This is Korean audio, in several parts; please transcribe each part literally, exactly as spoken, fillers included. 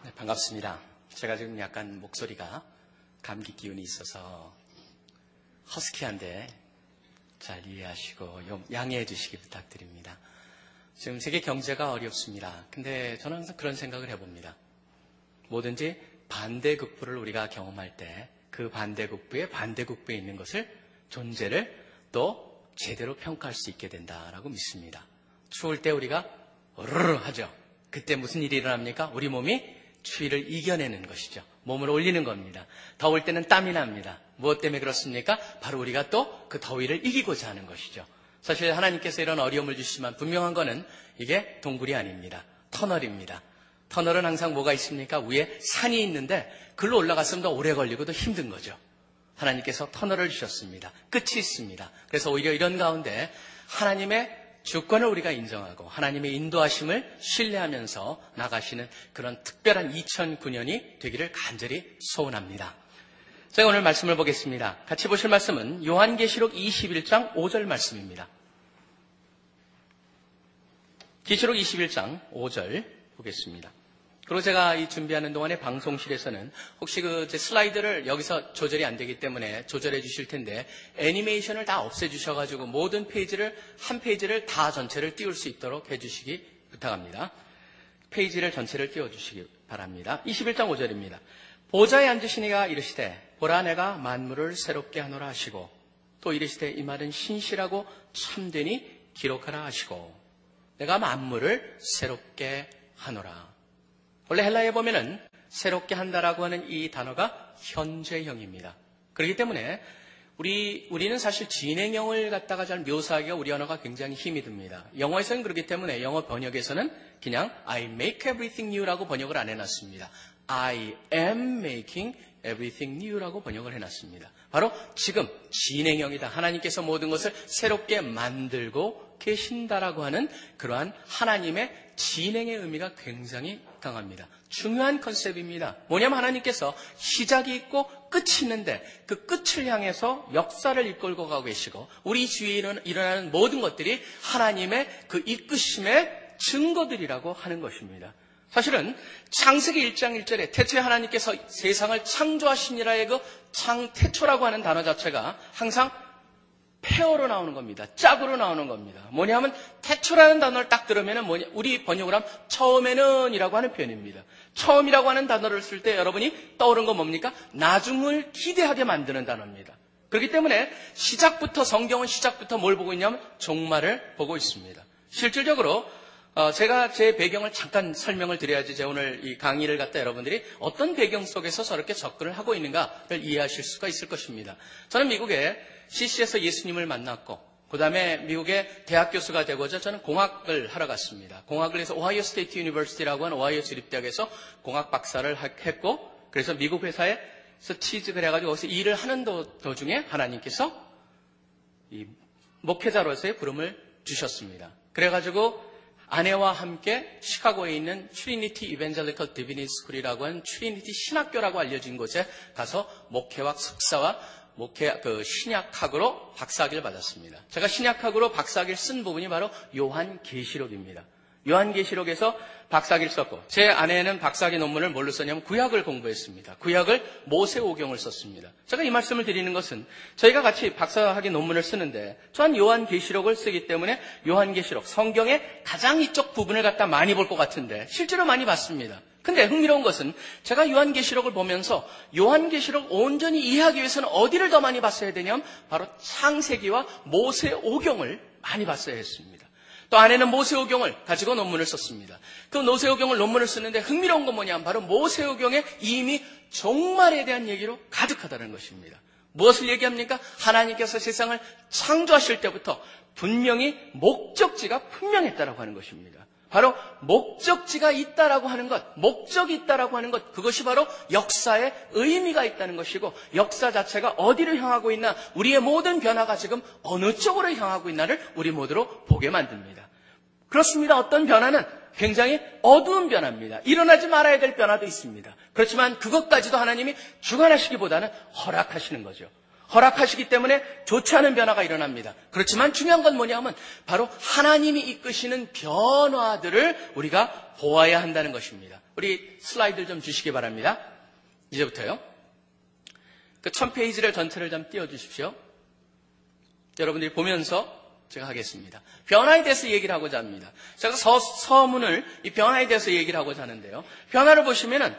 네, 반갑습니다. 제가 지금 약간 목소리가 감기 기운이 있어서 허스키한데 잘 이해하시고 양해해 주시기 부탁드립니다. 지금 세계 경제가 어렵습니다. 근데 저는 항상 그런 생각을 해봅니다. 뭐든지 반대극부를 우리가 경험할 때 그 반대극부의 반대극부에 있는 것을 존재를 또 제대로 평가할 수 있게 된다라고 믿습니다. 추울 때 우리가 으르르 하죠. 그때 무슨 일이 일어납니까? 우리 몸이 추위를 이겨내는 것이죠. 몸을 올리는 겁니다. 더울 때는 땀이 납니다. 무엇 때문에 그렇습니까? 바로 우리가 또 그 더위를 이기고자 하는 것이죠. 사실 하나님께서 이런 어려움을 주시지만 분명한 거는 이게 동굴이 아닙니다. 터널입니다. 터널은 항상 뭐가 있습니까? 위에 산이 있는데 글로 올라갔으면 더 오래 걸리고 더 힘든 거죠. 하나님께서 터널을 주셨습니다. 끝이 있습니다. 그래서 오히려 이런 가운데 하나님의 주권을 우리가 인정하고 하나님의 인도하심을 신뢰하면서 나가시는 그런 특별한 이천구 년이 되기를 간절히 소원합니다. 제가 오늘 말씀을 보겠습니다. 같이 보실 말씀은 요한계시록 이십일 장 오 절 말씀입니다. 계시록 이십일 장 오 절 보겠습니다. 그리고 제가 이 준비하는 동안에 방송실에서는 혹시 그 제 슬라이드를 여기서 조절이 안 되기 때문에 조절해 주실 텐데 애니메이션을 다 없애 주셔가지고 모든 페이지를 한 페이지를 다 전체를 띄울 수 있도록 해주시기 부탁합니다. 페이지를 전체를 띄워주시기 바랍니다. 이십일 장 오 절입니다. 보좌에 앉으신 이가 이르시되 보라 내가 만물을 새롭게 하노라 하시고 또 이르시되 이 말은 신실하고 참되니 기록하라 하시고 내가 만물을 새롭게 하노라. 원래 헬라어에 보면은 새롭게 한다라고 하는 이 단어가 현재형입니다. 그렇기 때문에 우리, 우리는 사실 진행형을 갖다가 잘 묘사하기가 우리 언어가 굉장히 힘이 듭니다. 영어에서는 그렇기 때문에 영어 번역에서는 그냥 I make everything new라고 번역을 안 해놨습니다. I am making everything new라고 번역을 해놨습니다. 바로 지금 진행형이다. 하나님께서 모든 것을 새롭게 만들고 계신다라고 하는 그러한 하나님의 진행의 의미가 굉장히 강합니다. 중요한 컨셉입니다. 뭐냐면 하나님께서 시작이 있고 끝이 있는데 그 끝을 향해서 역사를 이끌고 가고 계시고 우리 주위에 일어나는 모든 것들이 하나님의 그 이끄심의 증거들이라고 하는 것입니다. 사실은 창세기 일 장 일 절에 태초에 하나님께서 세상을 창조하시니라의 그 창태초라고 하는 단어 자체가 항상 페어로 나오는 겁니다. 짝으로 나오는 겁니다. 뭐냐면 태초라는 단어를 딱 들으면 뭐냐, 우리 번역을 하면 처음에는 이라고 하는 표현입니다. 처음이라고 하는 단어를 쓸 때 여러분이 떠오른 건 뭡니까? 나중을 기대하게 만드는 단어입니다. 그렇기 때문에 시작부터 성경은 시작부터 뭘 보고 있냐면 종말을 보고 있습니다. 실질적으로 어, 제가 제 배경을 잠깐 설명을 드려야지 제가 오늘 이 강의를 갖다 여러분들이 어떤 배경 속에서 저렇게 접근을 하고 있는가를 이해하실 수가 있을 것입니다. 저는 미국에 씨씨에서 예수님을 만났고 그 다음에 미국의 대학 교수가 되고자 저는 공학을 하러 갔습니다. 공학을 해서 오하이오 스테이트 유니버시티라고 하는 오하이오 주립대학에서 공학 박사를 했고 그래서 미국 회사에서 취직을 해가지고 거기서 일을 하는 도, 도중에 하나님께서 이 목회자로서의 부름을 주셨습니다. 그래가지고 아내와 함께 시카고에 있는 트리니티 이벤젤리컬 디비니티 스쿨이라고 하는 트리니티 신학교라고 알려진 곳에 가서 목회와 석사와 목회 그 신약학으로 박사학위를 받았습니다. 제가 신약학으로 박사학위를 쓴 부분이 바로 요한계시록입니다. 요한계시록에서 박사학위를 썼고 제 아내는 박사학위 논문을 뭘로 썼냐면 구약을 공부했습니다. 구약을 모세오경을 썼습니다. 제가 이 말씀을 드리는 것은 저희가 같이 박사학위 논문을 쓰는데 또한 요한계시록을 쓰기 때문에 요한계시록 성경의 가장 이쪽 부분을 갖다 많이 볼 것 같은데 실제로 많이 봤습니다. 근데 흥미로운 것은 제가 요한계시록을 보면서 요한계시록 온전히 이해하기 위해서는 어디를 더 많이 봤어야 되냐면 바로 창세기와 모세오경을 많이 봤어야 했습니다. 또 아내는 모세오경을 가지고 논문을 썼습니다. 그 모세오경을 논문을 쓰는데 흥미로운 건 뭐냐면 바로 모세오경에 이미 종말에 대한 얘기로 가득하다는 것입니다. 무엇을 얘기합니까? 하나님께서 세상을 창조하실 때부터 분명히 목적지가 분명했다라고 하는 것입니다. 바로 목적지가 있다라고 하는 것, 목적이 있다라고 하는 것, 그것이 바로 역사의 의미가 있다는 것이고 역사 자체가 어디로 향하고 있나, 우리의 모든 변화가 지금 어느 쪽으로 향하고 있나를 우리 모두로 보게 만듭니다. 그렇습니다. 어떤 변화는 굉장히 어두운 변화입니다. 일어나지 말아야 될 변화도 있습니다. 그렇지만 그것까지도 하나님이 주관하시기보다는 허락하시는 거죠. 허락하시기 때문에 좋지 않은 변화가 일어납니다. 그렇지만 중요한 건 뭐냐면 바로 하나님이 이끄시는 변화들을 우리가 보아야 한다는 것입니다. 우리 슬라이드를 좀 주시기 바랍니다. 이제부터요. 그 천 페이지를 전체를 좀 띄워주십시오. 여러분들이 보면서 제가 하겠습니다. 변화에 대해서 얘기를 하고자 합니다. 제가 서, 서문을 이 변화에 대해서 얘기를 하고자 하는데요. 변화를 보시면은,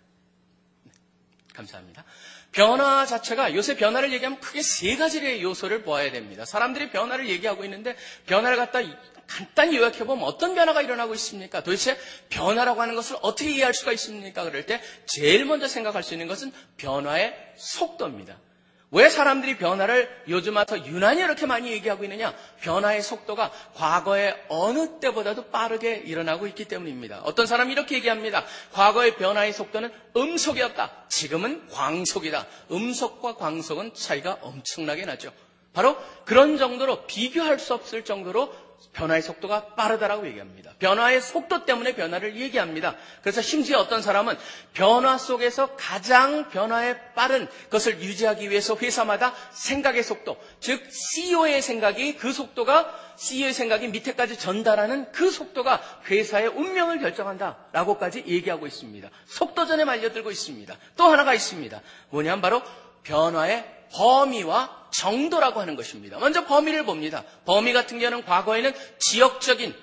감사합니다. 변화 자체가 요새 변화를 얘기하면 크게 세 가지의 요소를 보아야 됩니다. 사람들이 변화를 얘기하고 있는데 변화를 갖다 간단히 요약해보면 어떤 변화가 일어나고 있습니까? 도대체 변화라고 하는 것을 어떻게 이해할 수가 있습니까? 그럴 때 제일 먼저 생각할 수 있는 것은 변화의 속도입니다. 왜 사람들이 변화를 요즘 와서 유난히 이렇게 많이 얘기하고 있느냐? 변화의 속도가 과거의 어느 때보다도 빠르게 일어나고 있기 때문입니다. 어떤 사람이 이렇게 얘기합니다. 과거의 변화의 속도는 음속이었다. 지금은 광속이다. 음속과 광속은 차이가 엄청나게 나죠. 바로 그런 정도로 비교할 수 없을 정도로 변화의 속도가 빠르다라고 얘기합니다. 변화의 속도 때문에 변화를 얘기합니다. 그래서 심지어 어떤 사람은 변화 속에서 가장 변화에 빠른 것을 유지하기 위해서 회사마다 생각의 속도, 즉 씨이오의 생각이 그 속도가 씨이오의 생각이 밑에까지 전달하는 그 속도가 회사의 운명을 결정한다라고까지 얘기하고 있습니다. 속도전에 말려들고 있습니다. 또 하나가 있습니다. 뭐냐면 바로 변화의 범위와 정도라고 하는 것입니다. 먼저 범위를 봅니다. 범위 같은 경우는 과거에는 지역적인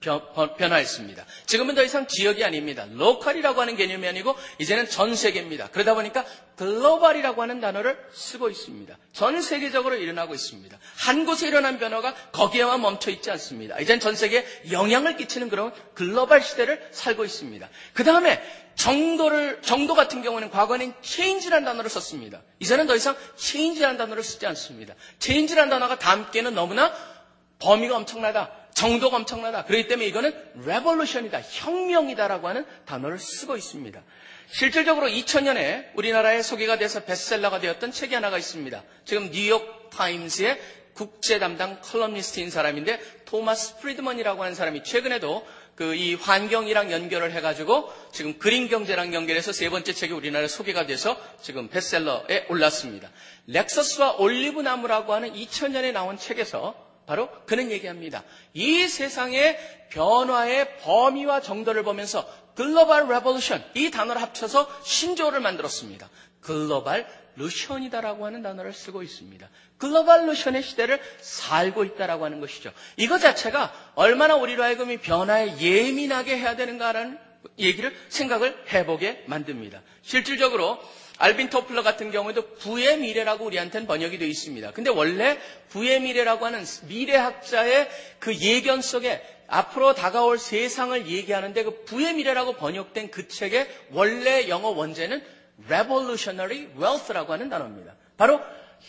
변화였습니다. 지금은 더 이상 지역이 아닙니다. 로컬이라고 하는 개념이 아니고 이제는 전 세계입니다. 그러다 보니까 글로벌이라고 하는 단어를 쓰고 있습니다. 전 세계적으로 일어나고 있습니다. 한 곳에 일어난 변화가 거기에만 멈춰 있지 않습니다. 이제는 전 세계에 영향을 끼치는 그런 글로벌 시대를 살고 있습니다. 그 다음에 정도를, 정도 같은 경우는 과거에는 change라는 단어를 썼습니다. 이제는 더 이상 change라는 단어를 쓰지 않습니다. change라는 단어가 담기에는 너무나 범위가 엄청나다. 정도가 엄청나다. 그렇기 때문에 이거는 revolution이다. 혁명이다라고 하는 단어를 쓰고 있습니다. 실질적으로 이천 년에 우리나라에 소개가 돼서 베스트셀러가 되었던 책이 하나가 있습니다. 지금 뉴욕 타임스의 국제 담당 컬럼니스트인 사람인데 토마스 프리드먼이라고 하는 사람이 최근에도 그 이 환경이랑 연결을 해가지고 지금 그린 경제랑 연결해서 세 번째 책이 우리나라에 소개가 돼서 지금 베스트셀러에 올랐습니다. 렉서스와 올리브 나무라고 하는 이천 년에 나온 책에서 바로 그는 얘기합니다. 이 세상의 변화의 범위와 정도를 보면서 글로벌 레볼루션 이 단어를 합쳐서 신조어를 만들었습니다. 글로벌 루션이다라고 하는 단어를 쓰고 있습니다. 글로벌 루션의 시대를 살고 있다라고 하는 것이죠. 이것 자체가 얼마나 우리로 하여금 이 변화에 예민하게 해야 되는가라는 얘기를 생각을 해보게 만듭니다. 실질적으로 알빈 토플러 같은 경우에도 부의 미래라고 우리한테는 번역이 되어 있습니다. 근데 원래 부의 미래라고 하는 미래학자의 그 예견 속에 앞으로 다가올 세상을 얘기하는데 그 부의 미래라고 번역된 그 책의 원래 영어 원제는 revolutionary wealth라고 하는 단어입니다. 바로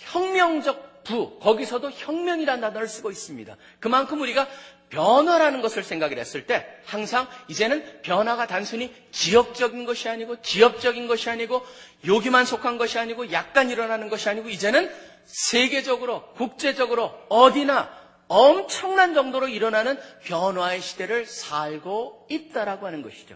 혁명적 부, 거기서도 혁명이라는 단어를 쓰고 있습니다. 그만큼 우리가 변화라는 것을 생각을 했을 때 항상 이제는 변화가 단순히 지역적인 것이 아니고 지역적인 것이 아니고 여기만 속한 것이 아니고 약간 일어나는 것이 아니고 이제는 세계적으로 국제적으로 어디나 엄청난 정도로 일어나는 변화의 시대를 살고 있다라고 하는 것이죠.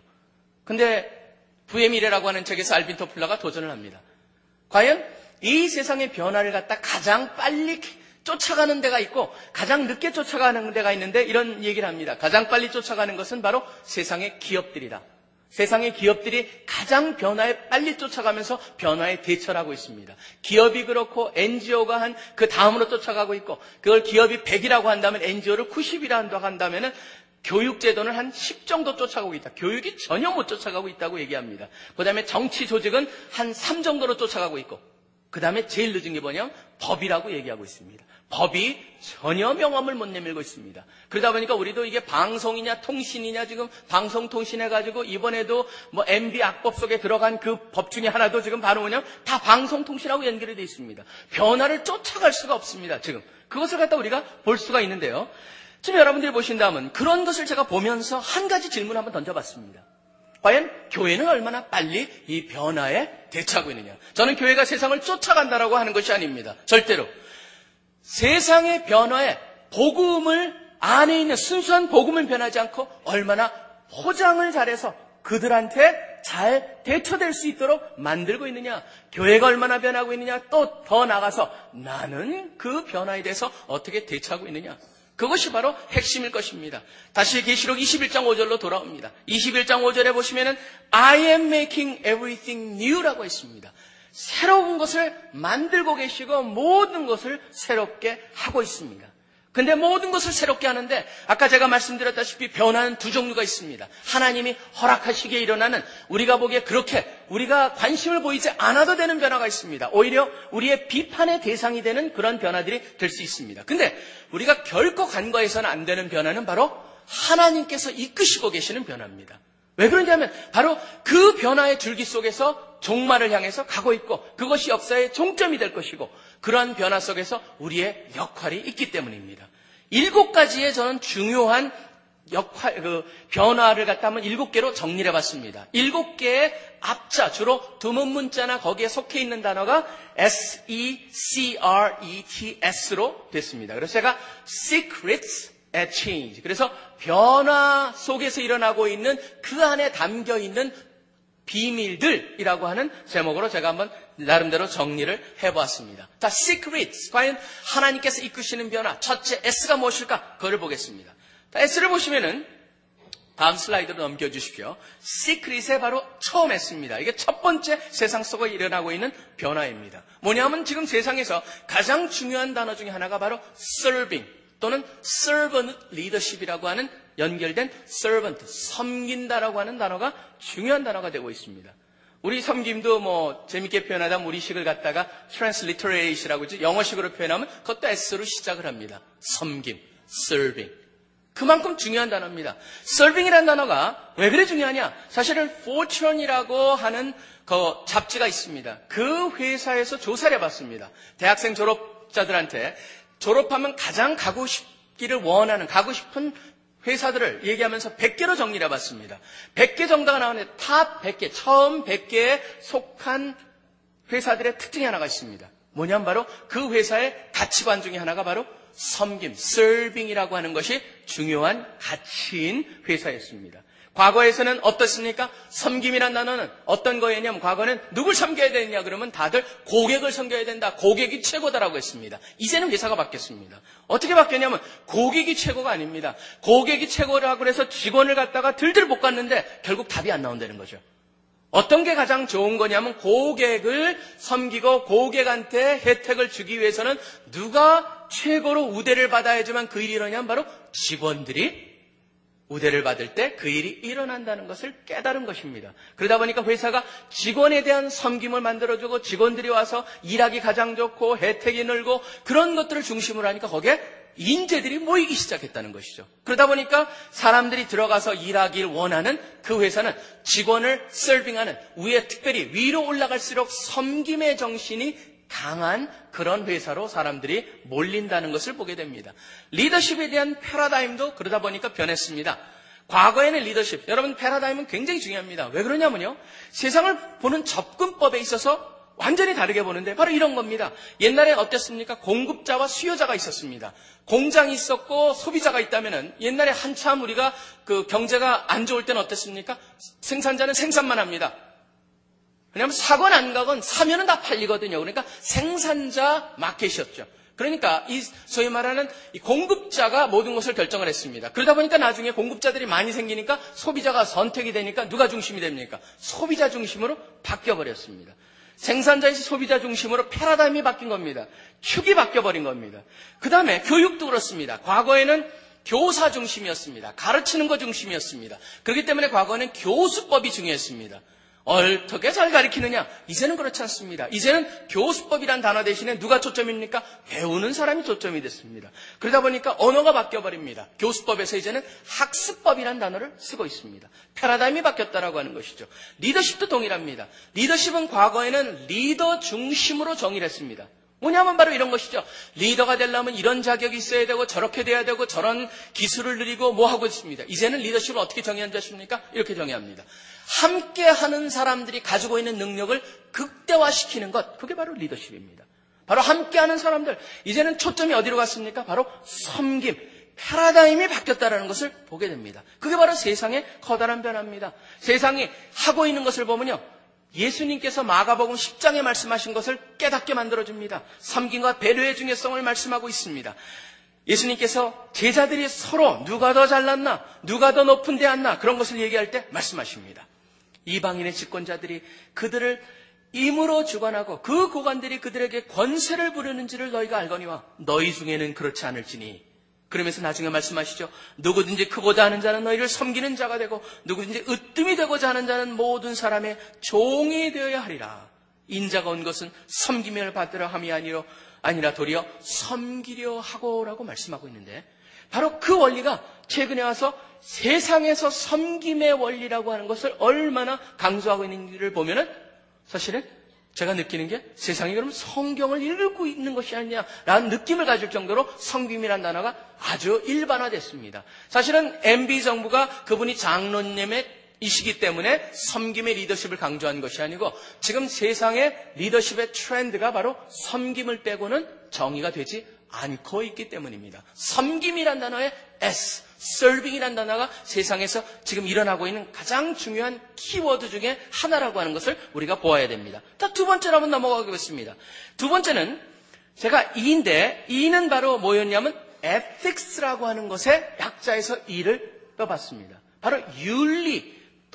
근데 부의 미래라고 하는 책에서 알빈 토플러가 도전을 합니다. 과연 이 세상의 변화를 갖다 가장 빨리 쫓아가는 데가 있고 가장 늦게 쫓아가는 데가 있는데 이런 얘기를 합니다. 가장 빨리 쫓아가는 것은 바로 세상의 기업들이다. 세상의 기업들이 가장 변화에 빨리 쫓아가면서 변화에 대처를 하고 있습니다. 기업이 그렇고 엔지오가 한 그 다음으로 쫓아가고 있고 그걸 기업이 백이라고 한다면 엔지오를 구십이라고 한다면 교육제도는 한 십 정도 쫓아가고 있다. 교육이 전혀 못 쫓아가고 있다고 얘기합니다. 그 다음에 정치 조직은 한 삼 정도로 쫓아가고 있고 그 다음에 제일 늦은 게 뭐냐면 법이라고 얘기하고 있습니다. 법이 전혀 명함을 못 내밀고 있습니다. 그러다 보니까 우리도 이게 방송이냐 통신이냐 지금 방송통신해가지고 이번에도 뭐 엠비 악법 속에 들어간 그 법 중에 하나도 지금 바로 뭐냐면 다 방송통신하고 연결이 되어 있습니다. 변화를 쫓아갈 수가 없습니다. 지금 그것을 갖다 우리가 볼 수가 있는데요. 지금 여러분들이 보신다면 그런 것을 제가 보면서 한 가지 질문을 한번 던져봤습니다. 과연 교회는 얼마나 빨리 이 변화에 대처하고 있느냐. 저는 교회가 세상을 쫓아간다라고 하는 것이 아닙니다. 절대로. 세상의 변화에 복음을 안에 있는 순수한 복음은 변하지 않고 얼마나 포장을 잘해서 그들한테 잘 대처될 수 있도록 만들고 있느냐. 교회가 얼마나 변하고 있느냐. 또 더 나가서 나는 그 변화에 대해서 어떻게 대처하고 있느냐. 그것이 바로 핵심일 것입니다. 다시 계시록 이십일 장 오 절로 돌아옵니다. 이십일 장 오 절에 보시면은 I am making everything new라고 했습니다. 새로운 것을 만들고 계시고 모든 것을 새롭게 하고 있습니다. 근데 모든 것을 새롭게 하는데 아까 제가 말씀드렸다시피 변화는 두 종류가 있습니다. 하나님이 허락하시기에 일어나는 우리가 보기에 그렇게 우리가 관심을 보이지 않아도 되는 변화가 있습니다. 오히려 우리의 비판의 대상이 되는 그런 변화들이 될 수 있습니다. 근데 우리가 결코 간과해서는 안 되는 변화는 바로 하나님께서 이끄시고 계시는 변화입니다. 왜 그러냐면 바로 그 변화의 줄기 속에서 종말을 향해서 가고 있고 그것이 역사의 종점이 될 것이고 그러한 변화 속에서 우리의 역할이 있기 때문입니다. 일곱 가지의 저는 중요한 역할, 그 변화를 갖다 한번 일곱 개로 정리를 해봤습니다. 일곱 개의 앞자, 주로 두문 문자나 거기에 속해 있는 단어가 S E C R E T S로 됐습니다. 그래서 제가 secrets at change. 그래서 변화 속에서 일어나고 있는 그 안에 담겨 있는 비밀들이라고 하는 제목으로 제가 한번 나름대로 정리를 해보았습니다. 자, secrets. 과연 하나님께서 이끄시는 변화. 첫째 S가 무엇일까? 그걸 보겠습니다. 자, S를 보시면은 다음 슬라이드로 넘겨주십시오. secret의 바로 처음 S입니다. 이게 첫 번째 세상 속에 일어나고 있는 변화입니다. 뭐냐면 지금 세상에서 가장 중요한 단어 중에 하나가 바로 serving 또는 servant leadership이라고 하는 연결된 servant, 섬긴다라고 하는 단어가 중요한 단어가 되고 있습니다. 우리 섬김도 뭐 재밌게 표현하다면 우리식을 갖다가 transliterate이라고 하죠. 영어식으로 표현하면 그것도 S로 시작을 합니다. 섬김, serving. 그만큼 중요한 단어입니다. serving이라는 단어가 왜 그래 중요하냐? 사실은 fortune이라고 하는 그 잡지가 있습니다. 그 회사에서 조사를 해봤습니다. 대학생 졸업자들한테 졸업하면 가장 가고 싶기를 원하는, 가고 싶은 회사들을 얘기하면서 백 개로 정리를 해봤습니다. 백 개 정도가 나오는데 탑 백 개, 처음 백 개에 속한 회사들의 특징이 하나가 있습니다. 뭐냐면 바로 그 회사의 가치관 중에 하나가 바로 섬김, serving이라고 하는 것이 중요한 가치인 회사였습니다. 과거에서는 어떻습니까? 섬김이라는 단어는 어떤 거였냐면 과거는 누굴 섬겨야 되느냐 그러면 다들 고객을 섬겨야 된다. 고객이 최고다라고 했습니다. 이제는 회사가 바뀌었습니다. 어떻게 바뀌었냐면 고객이 최고가 아닙니다. 고객이 최고라고 해서 직원을 갖다가 들들 볶았는데 결국 답이 안 나온다는 거죠. 어떤 게 가장 좋은 거냐면 고객을 섬기고 고객한테 혜택을 주기 위해서는 누가 최고로 우대를 받아야지만 그 일이 일어나냐면 바로 직원들이 우대를 받을 때 그 일이 일어난다는 것을 깨달은 것입니다. 그러다 보니까 회사가 직원에 대한 섬김을 만들어주고 직원들이 와서 일하기 가장 좋고 혜택이 늘고 그런 것들을 중심으로 하니까 거기에 인재들이 모이기 시작했다는 것이죠. 그러다 보니까 사람들이 들어가서 일하길 원하는 그 회사는 직원을 서빙하는 위에 특별히 위로 올라갈수록 섬김의 정신이 강한 그런 회사로 사람들이 몰린다는 것을 보게 됩니다. 리더십에 대한 패러다임도 그러다 보니까 변했습니다. 과거에는 리더십, 여러분 패러다임은 굉장히 중요합니다. 왜 그러냐면요. 세상을 보는 접근법에 있어서 완전히 다르게 보는데 바로 이런 겁니다. 옛날에 어땠습니까? 공급자와 수요자가 있었습니다. 공장이 있었고 소비자가 있다면은 옛날에 한참 우리가 그 경제가 안 좋을 때는 어땠습니까? 생산자는 생산만 합니다. 왜냐하면 사건 안 가건 사면은 다 팔리거든요. 그러니까 생산자 마켓이었죠. 그러니까 이 소위 말하는 이 공급자가 모든 것을 결정을 했습니다. 그러다 보니까 나중에 공급자들이 많이 생기니까 소비자가 선택이 되니까 누가 중심이 됩니까? 소비자 중심으로 바뀌어버렸습니다. 생산자에서 소비자 중심으로 패러다임이 바뀐 겁니다. 축이 바뀌어버린 겁니다. 그 다음에 교육도 그렇습니다. 과거에는 교사 중심이었습니다. 가르치는 것 중심이었습니다. 그렇기 때문에 과거에는 교수법이 중요했습니다. 어떻게 잘 가르치느냐? 이제는 그렇지 않습니다. 이제는 교수법이란 단어 대신에 누가 초점입니까? 배우는 사람이 초점이 됐습니다. 그러다 보니까 언어가 바뀌어버립니다. 교수법에서 이제는 학습법이란 단어를 쓰고 있습니다. 패러다임이 바뀌었다라고 하는 것이죠. 리더십도 동일합니다. 리더십은 과거에는 리더 중심으로 정의를 했습니다. 뭐냐면 바로 이런 것이죠. 리더가 되려면 이런 자격이 있어야 되고 저렇게 돼야 되고 저런 기술을 누리고 뭐 하고 있습니다. 이제는 리더십을 어떻게 정의하는지 아십니까? 이렇게 정의합니다. 함께하는 사람들이 가지고 있는 능력을 극대화시키는 것, 그게 바로 리더십입니다. 바로 함께하는 사람들, 이제는 초점이 어디로 갔습니까? 바로 섬김, 패러다임이 바뀌었다는 것을 보게 됩니다. 그게 바로 세상의 커다란 변화입니다. 세상이 하고 있는 것을 보면요, 예수님께서 마가복음 십 장에 말씀하신 것을 깨닫게 만들어줍니다. 섬김과 배려의 중요성을 말씀하고 있습니다. 예수님께서 제자들이 서로 누가 더 잘났나, 누가 더 높은 데 앉나 그런 것을 얘기할 때 말씀하십니다. 이방인의 집권자들이 그들을 임으로 주관하고 그 고관들이 그들에게 권세를 부르는지를 너희가 알거니와 너희 중에는 그렇지 않을지니. 그러면서 나중에 말씀하시죠. 누구든지 크고자 하는 자는 너희를 섬기는 자가 되고 누구든지 으뜸이 되고자 하는 자는 모든 사람의 종이 되어야 하리라. 인자가 온 것은 섬김을 받으려 함이 아니라 아니라 도리어 섬기려 하고라고 말씀하고 있는데, 바로 그 원리가 최근에 와서 세상에서 섬김의 원리라고 하는 것을 얼마나 강조하고 있는지를 보면은 사실은 제가 느끼는 게 세상이 그러면 성경을 읽고 있는 것이 아니냐라는 느낌을 가질 정도로 섬김이라는 단어가 아주 일반화됐습니다. 사실은 엠비 정부가 그분이 장로님이시기 때문에 섬김의 리더십을 강조한 것이 아니고 지금 세상의 리더십의 트렌드가 바로 섬김을 빼고는 정의가 되지 않고 있기 때문입니다. 섬김이란 단어의 S, serving이란 단어가 세상에서 지금 일어나고 있는 가장 중요한 키워드 중에 하나라고 하는 것을 우리가 보아야 됩니다. 자, 두 번째로 한번 넘어가겠습니다. 두 번째는 제가 E인데, E는 바로 뭐였냐면 ethics라고 하는 것의 약자에서 E를 떠봤습니다. 바로 윤리,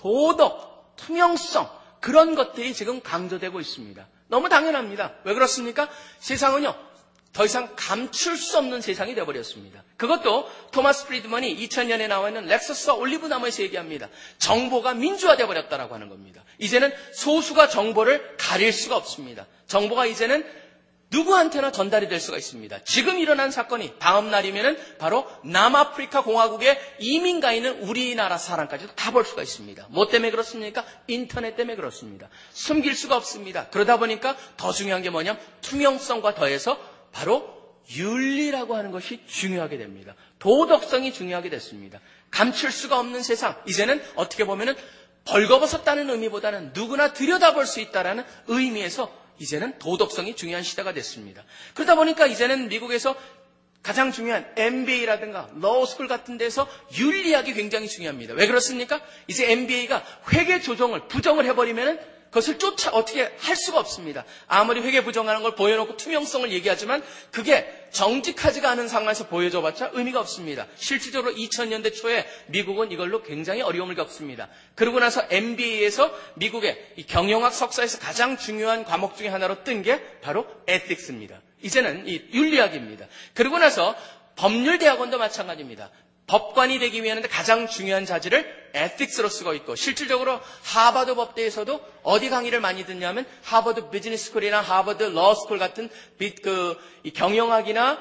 도덕, 투명성, 그런 것들이 지금 강조되고 있습니다. 너무 당연합니다. 왜 그렇습니까? 세상은요, 더 이상 감출 수 없는 세상이 되어버렸습니다. 그것도 토마스 프리드먼이 이천 년에 나와 있는 렉서스와 올리브나무에서 얘기합니다. 정보가 민주화되어 버렸다라고 하는 겁니다. 이제는 소수가 정보를 가릴 수가 없습니다. 정보가 이제는 누구한테나 전달이 될 수가 있습니다. 지금 일어난 사건이 다음 날이면은 바로 남아프리카 공화국에 이민 가 있는 우리나라 사람까지도 다 볼 수가 있습니다. 뭐 때문에 그렇습니까? 인터넷 때문에 그렇습니다. 숨길 수가 없습니다. 그러다 보니까 더 중요한 게 뭐냐면 투명성과 더해서 바로 윤리라고 하는 것이 중요하게 됩니다. 도덕성이 중요하게 됐습니다. 감출 수가 없는 세상. 이제는 어떻게 보면은 벌거벗었다는 의미보다는 누구나 들여다볼 수 있다라는 의미에서 이제는 도덕성이 중요한 시대가 됐습니다. 그러다 보니까 이제는 미국에서 가장 중요한 엠비에이라든가 로스쿨 같은 데서 윤리학이 굉장히 중요합니다. 왜 그렇습니까? 이제 엠비에이가 회계 조정을 부정을 해버리면은 그것을 쫓아 어떻게 할 수가 없습니다. 아무리 회계 부정하는 걸 보여놓고 투명성을 얘기하지만 그게 정직하지가 않은 상황에서 보여줘봤자 의미가 없습니다. 실질적으로 이천 년대 초에 미국은 이걸로 굉장히 어려움을 겪습니다. 그러고 나서 엠비에이에서 미국의 이 경영학 석사에서 가장 중요한 과목 중에 하나로 뜬 게 바로 에틱스입니다. 이제는 이 윤리학입니다. 그러고 나서 법률대학원도 마찬가지입니다. 법관이 되기 위한 가장 중요한 자질을 에틱스로 쓰고 있고, 실질적으로 하버드 법대에서도 어디 강의를 많이 듣냐면 하버드 비즈니스 스쿨이나 하버드 러스쿨 같은 그 경영학이나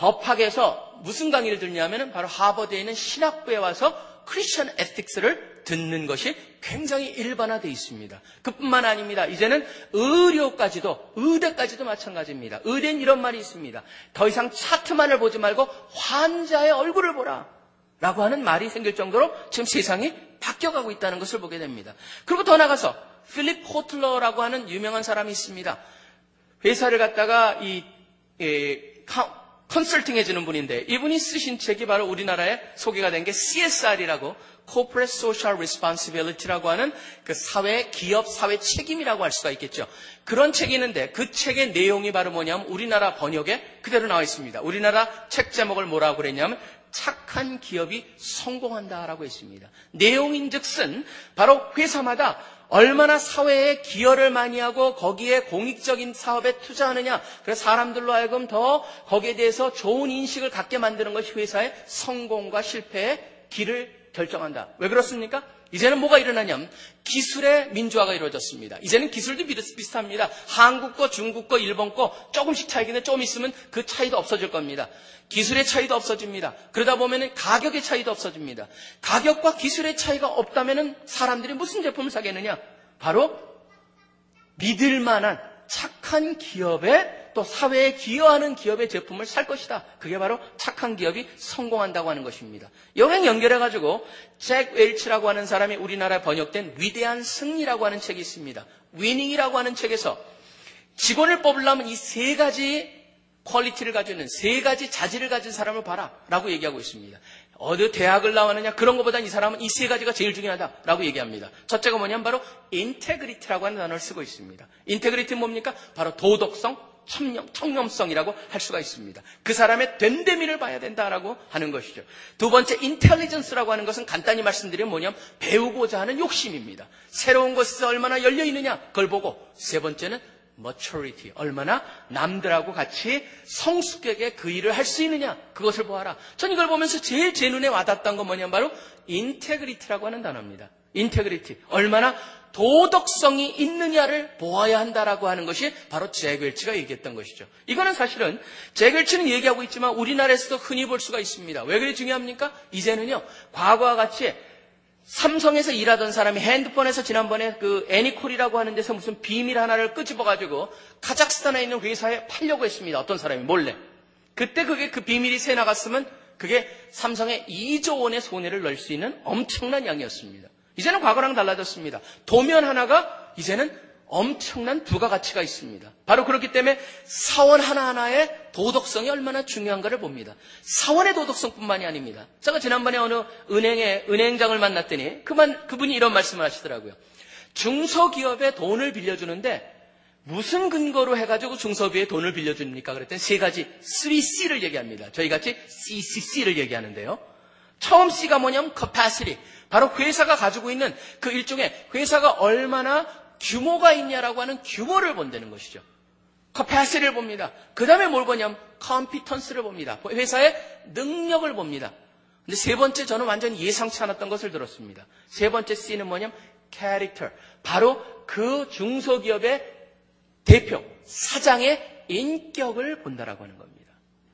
법학에서 무슨 강의를 듣냐면 바로 하버드에 있는 신학부에 와서 크리스천 에틱스를 듣는 것이 굉장히 일반화되어 있습니다. 그뿐만 아닙니다. 이제는 의료까지도, 의대까지도 마찬가지입니다. 의대는 이런 말이 있습니다. 더 이상 차트만을 보지 말고 환자의 얼굴을 보라 라고 하는 말이 생길 정도로 지금 세상이 바뀌어가고 있다는 것을 보게 됩니다. 그리고 더 나가서 필립 코틀러라고 하는 유명한 사람이 있습니다. 회사를 갖다가 이, 이 컨설팅 해주는 분인데, 이분이 쓰신 책이 바로 우리나라에 소개가 된 게 씨에스알이라고 Corporate Social Responsibility라고 하는 그 사회, 기업 사회 책임이라고 할 수가 있겠죠. 그런 책이 있는데 그 책의 내용이 바로 뭐냐면 우리나라 번역에 그대로 나와 있습니다. 우리나라 책 제목을 뭐라고 그랬냐면 착한 기업이 성공한다라고 했습니다. 내용인즉슨 바로 회사마다 얼마나 사회에 기여를 많이 하고 거기에 공익적인 사업에 투자하느냐, 그래서 사람들로 하여금 더 거기에 대해서 좋은 인식을 갖게 만드는 것이 회사의 성공과 실패의 길을 결정한다. 왜 그렇습니까? 이제는 뭐가 일어나냐면 기술의 민주화가 이루어졌습니다. 이제는 기술도 비슷비슷합니다. 한국 거, 중국 거, 일본 거 조금씩 차이인데 조금 있으면 그 차이도 없어질 겁니다. 기술의 차이도 없어집니다. 그러다 보면 가격의 차이도 없어집니다. 가격과 기술의 차이가 없다면 사람들이 무슨 제품을 사겠느냐? 바로 믿을 만한 착한 기업의, 또 사회에 기여하는 기업의 제품을 살 것이다. 그게 바로 착한 기업이 성공한다고 하는 것입니다. 여행 연결해가지고 잭 웰치라고 하는 사람이 우리나라에 번역된 위대한 승리라고 하는 책이 있습니다. 위닝이라고 하는 책에서 직원을 뽑으려면 이 세 가지 퀄리티를 가지고 있는 세 가지 자질을 가진 사람을 봐라 라고 얘기하고 있습니다. 어디 대학을 나왔느냐 그런 것보다는 이 사람은 이 세 가지가 제일 중요하다라고 얘기합니다. 첫째가 뭐냐면 바로 인테그리티라고 하는 단어를 쓰고 있습니다. 인테그리티는 뭡니까? 바로 도덕성, 청렴, 청렴성이라고 할 수가 있습니다. 그 사람의 된대미를 봐야 된다라고 하는 것이죠. 두 번째, 인텔리전스라고 하는 것은 간단히 말씀드리면 뭐냐면 배우고자 하는 욕심입니다. 새로운 것에 얼마나 열려있느냐 그걸 보고, 세 번째는 maturity, 얼마나 남들하고 같이 성숙하게 그 일을 할 수 있느냐 그것을 보아라. 전 이걸 보면서 제일 제 눈에 와닿았던 건 뭐냐면 바로 인테그리티라고 하는 단어입니다. 인테그리티, 얼마나 도덕성이 있느냐를 보아야 한다라고 하는 것이 바로 잭 웰치가 얘기했던 것이죠. 이거는 사실은 잭 웰치는 얘기하고 있지만 우리나라에서도 흔히 볼 수가 있습니다. 왜 그게 중요합니까? 이제는요, 과거와 같이 삼성에서 일하던 사람이 핸드폰에서 지난번에 그 애니콜이라고 하는 데서 무슨 비밀 하나를 끄집어가지고 카자흐스탄에 있는 회사에 팔려고 했습니다. 어떤 사람이 몰래. 그때 그게 그 비밀이 새 나갔으면 그게 삼성에 이조 원의 손해를 넣을 수 있는 엄청난 양이었습니다. 이제는 과거랑 달라졌습니다. 도면 하나가 이제는 엄청난 부가가치가 있습니다. 바로 그렇기 때문에 사원 하나하나의 도덕성이 얼마나 중요한가를 봅니다. 사원의 도덕성뿐만이 아닙니다. 제가 지난번에 어느 은행의 은행장을 만났더니 그만 그분이 이런 말씀을 하시더라고요. 중소기업에 돈을 빌려주는데 무슨 근거로 해가지고 중소기업에 돈을 빌려줍니까? 그랬더니 세 가지 쓰리 씨를 얘기합니다. 저희 같이 씨씨씨를 얘기하는데요. 처음 C가 뭐냐면 capacity. 바로 회사가 가지고 있는 그 일종의 회사가 얼마나 규모가 있냐라고 하는 규모를 본다는 것이죠. capacity를 봅니다. 그 다음에 뭘 보냐면 competence를 봅니다. 회사의 능력을 봅니다. 근데 세 번째 저는 완전히 예상치 않았던 것을 들었습니다. 세 번째 C는 뭐냐면 character. 바로 그 중소기업의 대표, 사장의 인격을 본다라고 하는 겁니다.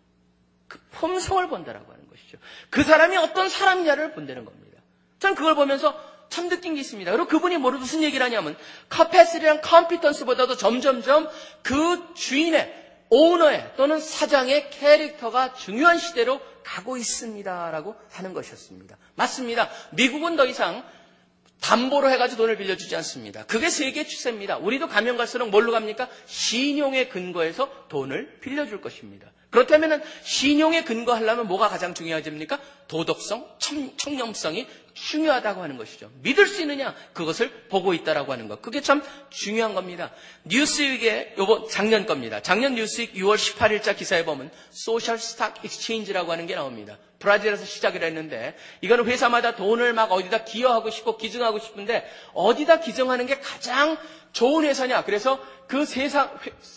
그 품성을 본다라고 하는 것이죠. 그 사람이 어떤 사람이냐를 본다는 겁니다. 전 그걸 보면서 참 느낀 게 있습니다. 그리고 그분이 뭐를 무슨 얘기를 하냐면 capacity랑 competence보다도 점점점 그 주인의, 오너의 또는 사장의 캐릭터가 중요한 시대로 가고 있습니다라고 하는 것이었습니다. 맞습니다. 미국은 더 이상 담보로 해가지고 돈을 빌려주지 않습니다. 그게 세계 추세입니다. 우리도 가면 갈수록 뭘로 갑니까? 신용에 근거해서 돈을 빌려줄 것입니다. 그렇다면 신용에 근거하려면 뭐가 가장 중요해집니까? 도덕성, 청, 청렴성이 중요하다고 하는 것이죠. 믿을 수 있느냐? 그것을 보고 있다라고 하는 것. 그게 참 중요한 겁니다. 뉴스윅의 요번 작년 겁니다. 작년 뉴스윅 유월 십팔일자 기사에 보면 소셜 스탁 익스체인지라고 하는 게 나옵니다. 브라질에서 시작을 했는데 이거는 회사마다 돈을 막 어디다 기여하고 싶고 기증하고 싶은데 어디다 기증하는 게 가장 좋은 회사냐? 그래서 그 세상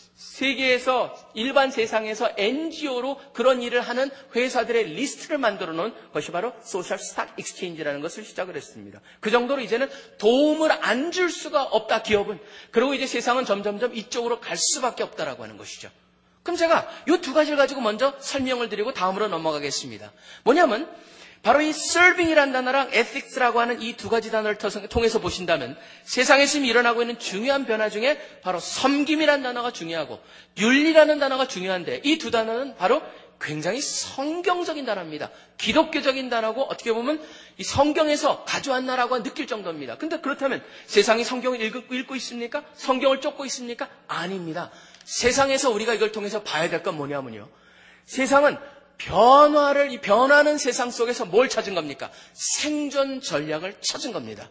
세계에서 일반 세상에서 엔지오로 그런 일을 하는 회사들의 리스트를 만들어 놓은 것이 바로 소셜 스탁 익스체인지라는 것을 시작을 했습니다. 그 정도로 이제는 도움을 안 줄 수가 없다, 기업은. 그리고 이제 세상은 점점점 이쪽으로 갈 수밖에 없다라고 하는 것이죠. 그럼 제가 이 두 가지를 가지고 먼저 설명을 드리고 다음으로 넘어가겠습니다. 뭐냐면 바로 이 serving이라는 단어랑 ethics라고 하는 이 두 가지 단어를 통해서 보신다면 세상에서 지금 일어나고 있는 중요한 변화 중에 바로 섬김이라는 단어가 중요하고 윤리라는 단어가 중요한데 이 두 단어는 바로 굉장히 성경적인 단어입니다. 기독교적인 단어고 어떻게 보면 이 성경에서 가져왔나라고 느낄 정도입니다. 근데 그렇다면 세상이 성경을 읽고, 읽고 있습니까? 성경을 쫓고 있습니까? 아닙니다. 세상에서 우리가 이걸 통해서 봐야 될 건 뭐냐면요. 세상은 변화를, 이 변하는 세상 속에서 뭘 찾은 겁니까? 생존 전략을 찾은 겁니다.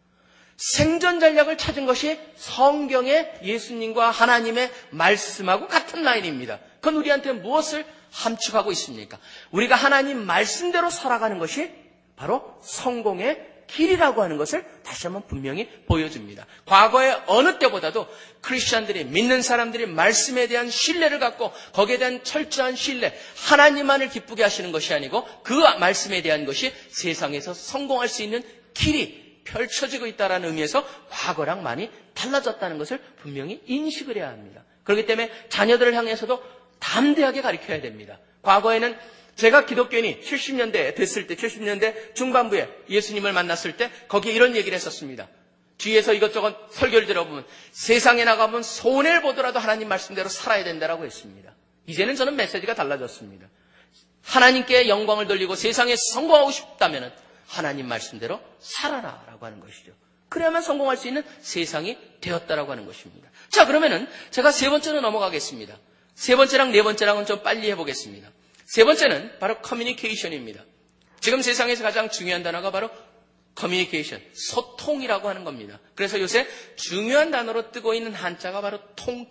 생존 전략을 찾은 것이 성경의 예수님과 하나님의 말씀하고 같은 라인입니다. 그건 우리한테 무엇을 함축하고 있습니까? 우리가 하나님 말씀대로 살아가는 것이 바로 성공의 길이라고 하는 것을 다시 한번 분명히 보여줍니다. 과거의 어느 때보다도 크리스천들이, 믿는 사람들이 말씀에 대한 신뢰를 갖고 거기에 대한 철저한 신뢰, 하나님만을 기쁘게 하시는 것이 아니고 그 말씀에 대한 것이 세상에서 성공할 수 있는 길이 펼쳐지고 있다는 의미에서 과거랑 많이 달라졌다는 것을 분명히 인식을 해야 합니다. 그렇기 때문에 자녀들을 향해서도 담대하게 가르쳐야 됩니다. 과거에는 제가 기독교인이 칠십 년대 됐을 때, 칠십 년대 중반부에 예수님을 만났을 때 거기에 이런 얘기를 했었습니다. 뒤에서 이것저것 설교를 들어보면 세상에 나가면 손해를 보더라도 하나님 말씀대로 살아야 된다라고 했습니다. 이제는 저는 메시지가 달라졌습니다. 하나님께 영광을 돌리고 세상에 성공하고 싶다면 하나님 말씀대로 살아라라고 하는 것이죠. 그래야만 성공할 수 있는 세상이 되었다라고 하는 것입니다. 자, 그러면은 제가 세 번째로 넘어가겠습니다. 세 번째랑 네 번째랑은 좀 빨리 해보겠습니다. 세 번째는 바로 커뮤니케이션입니다. 지금 세상에서 가장 중요한 단어가 바로 커뮤니케이션, 소통이라고 하는 겁니다. 그래서 요새 중요한 단어로 뜨고 있는 한자가 바로 통자,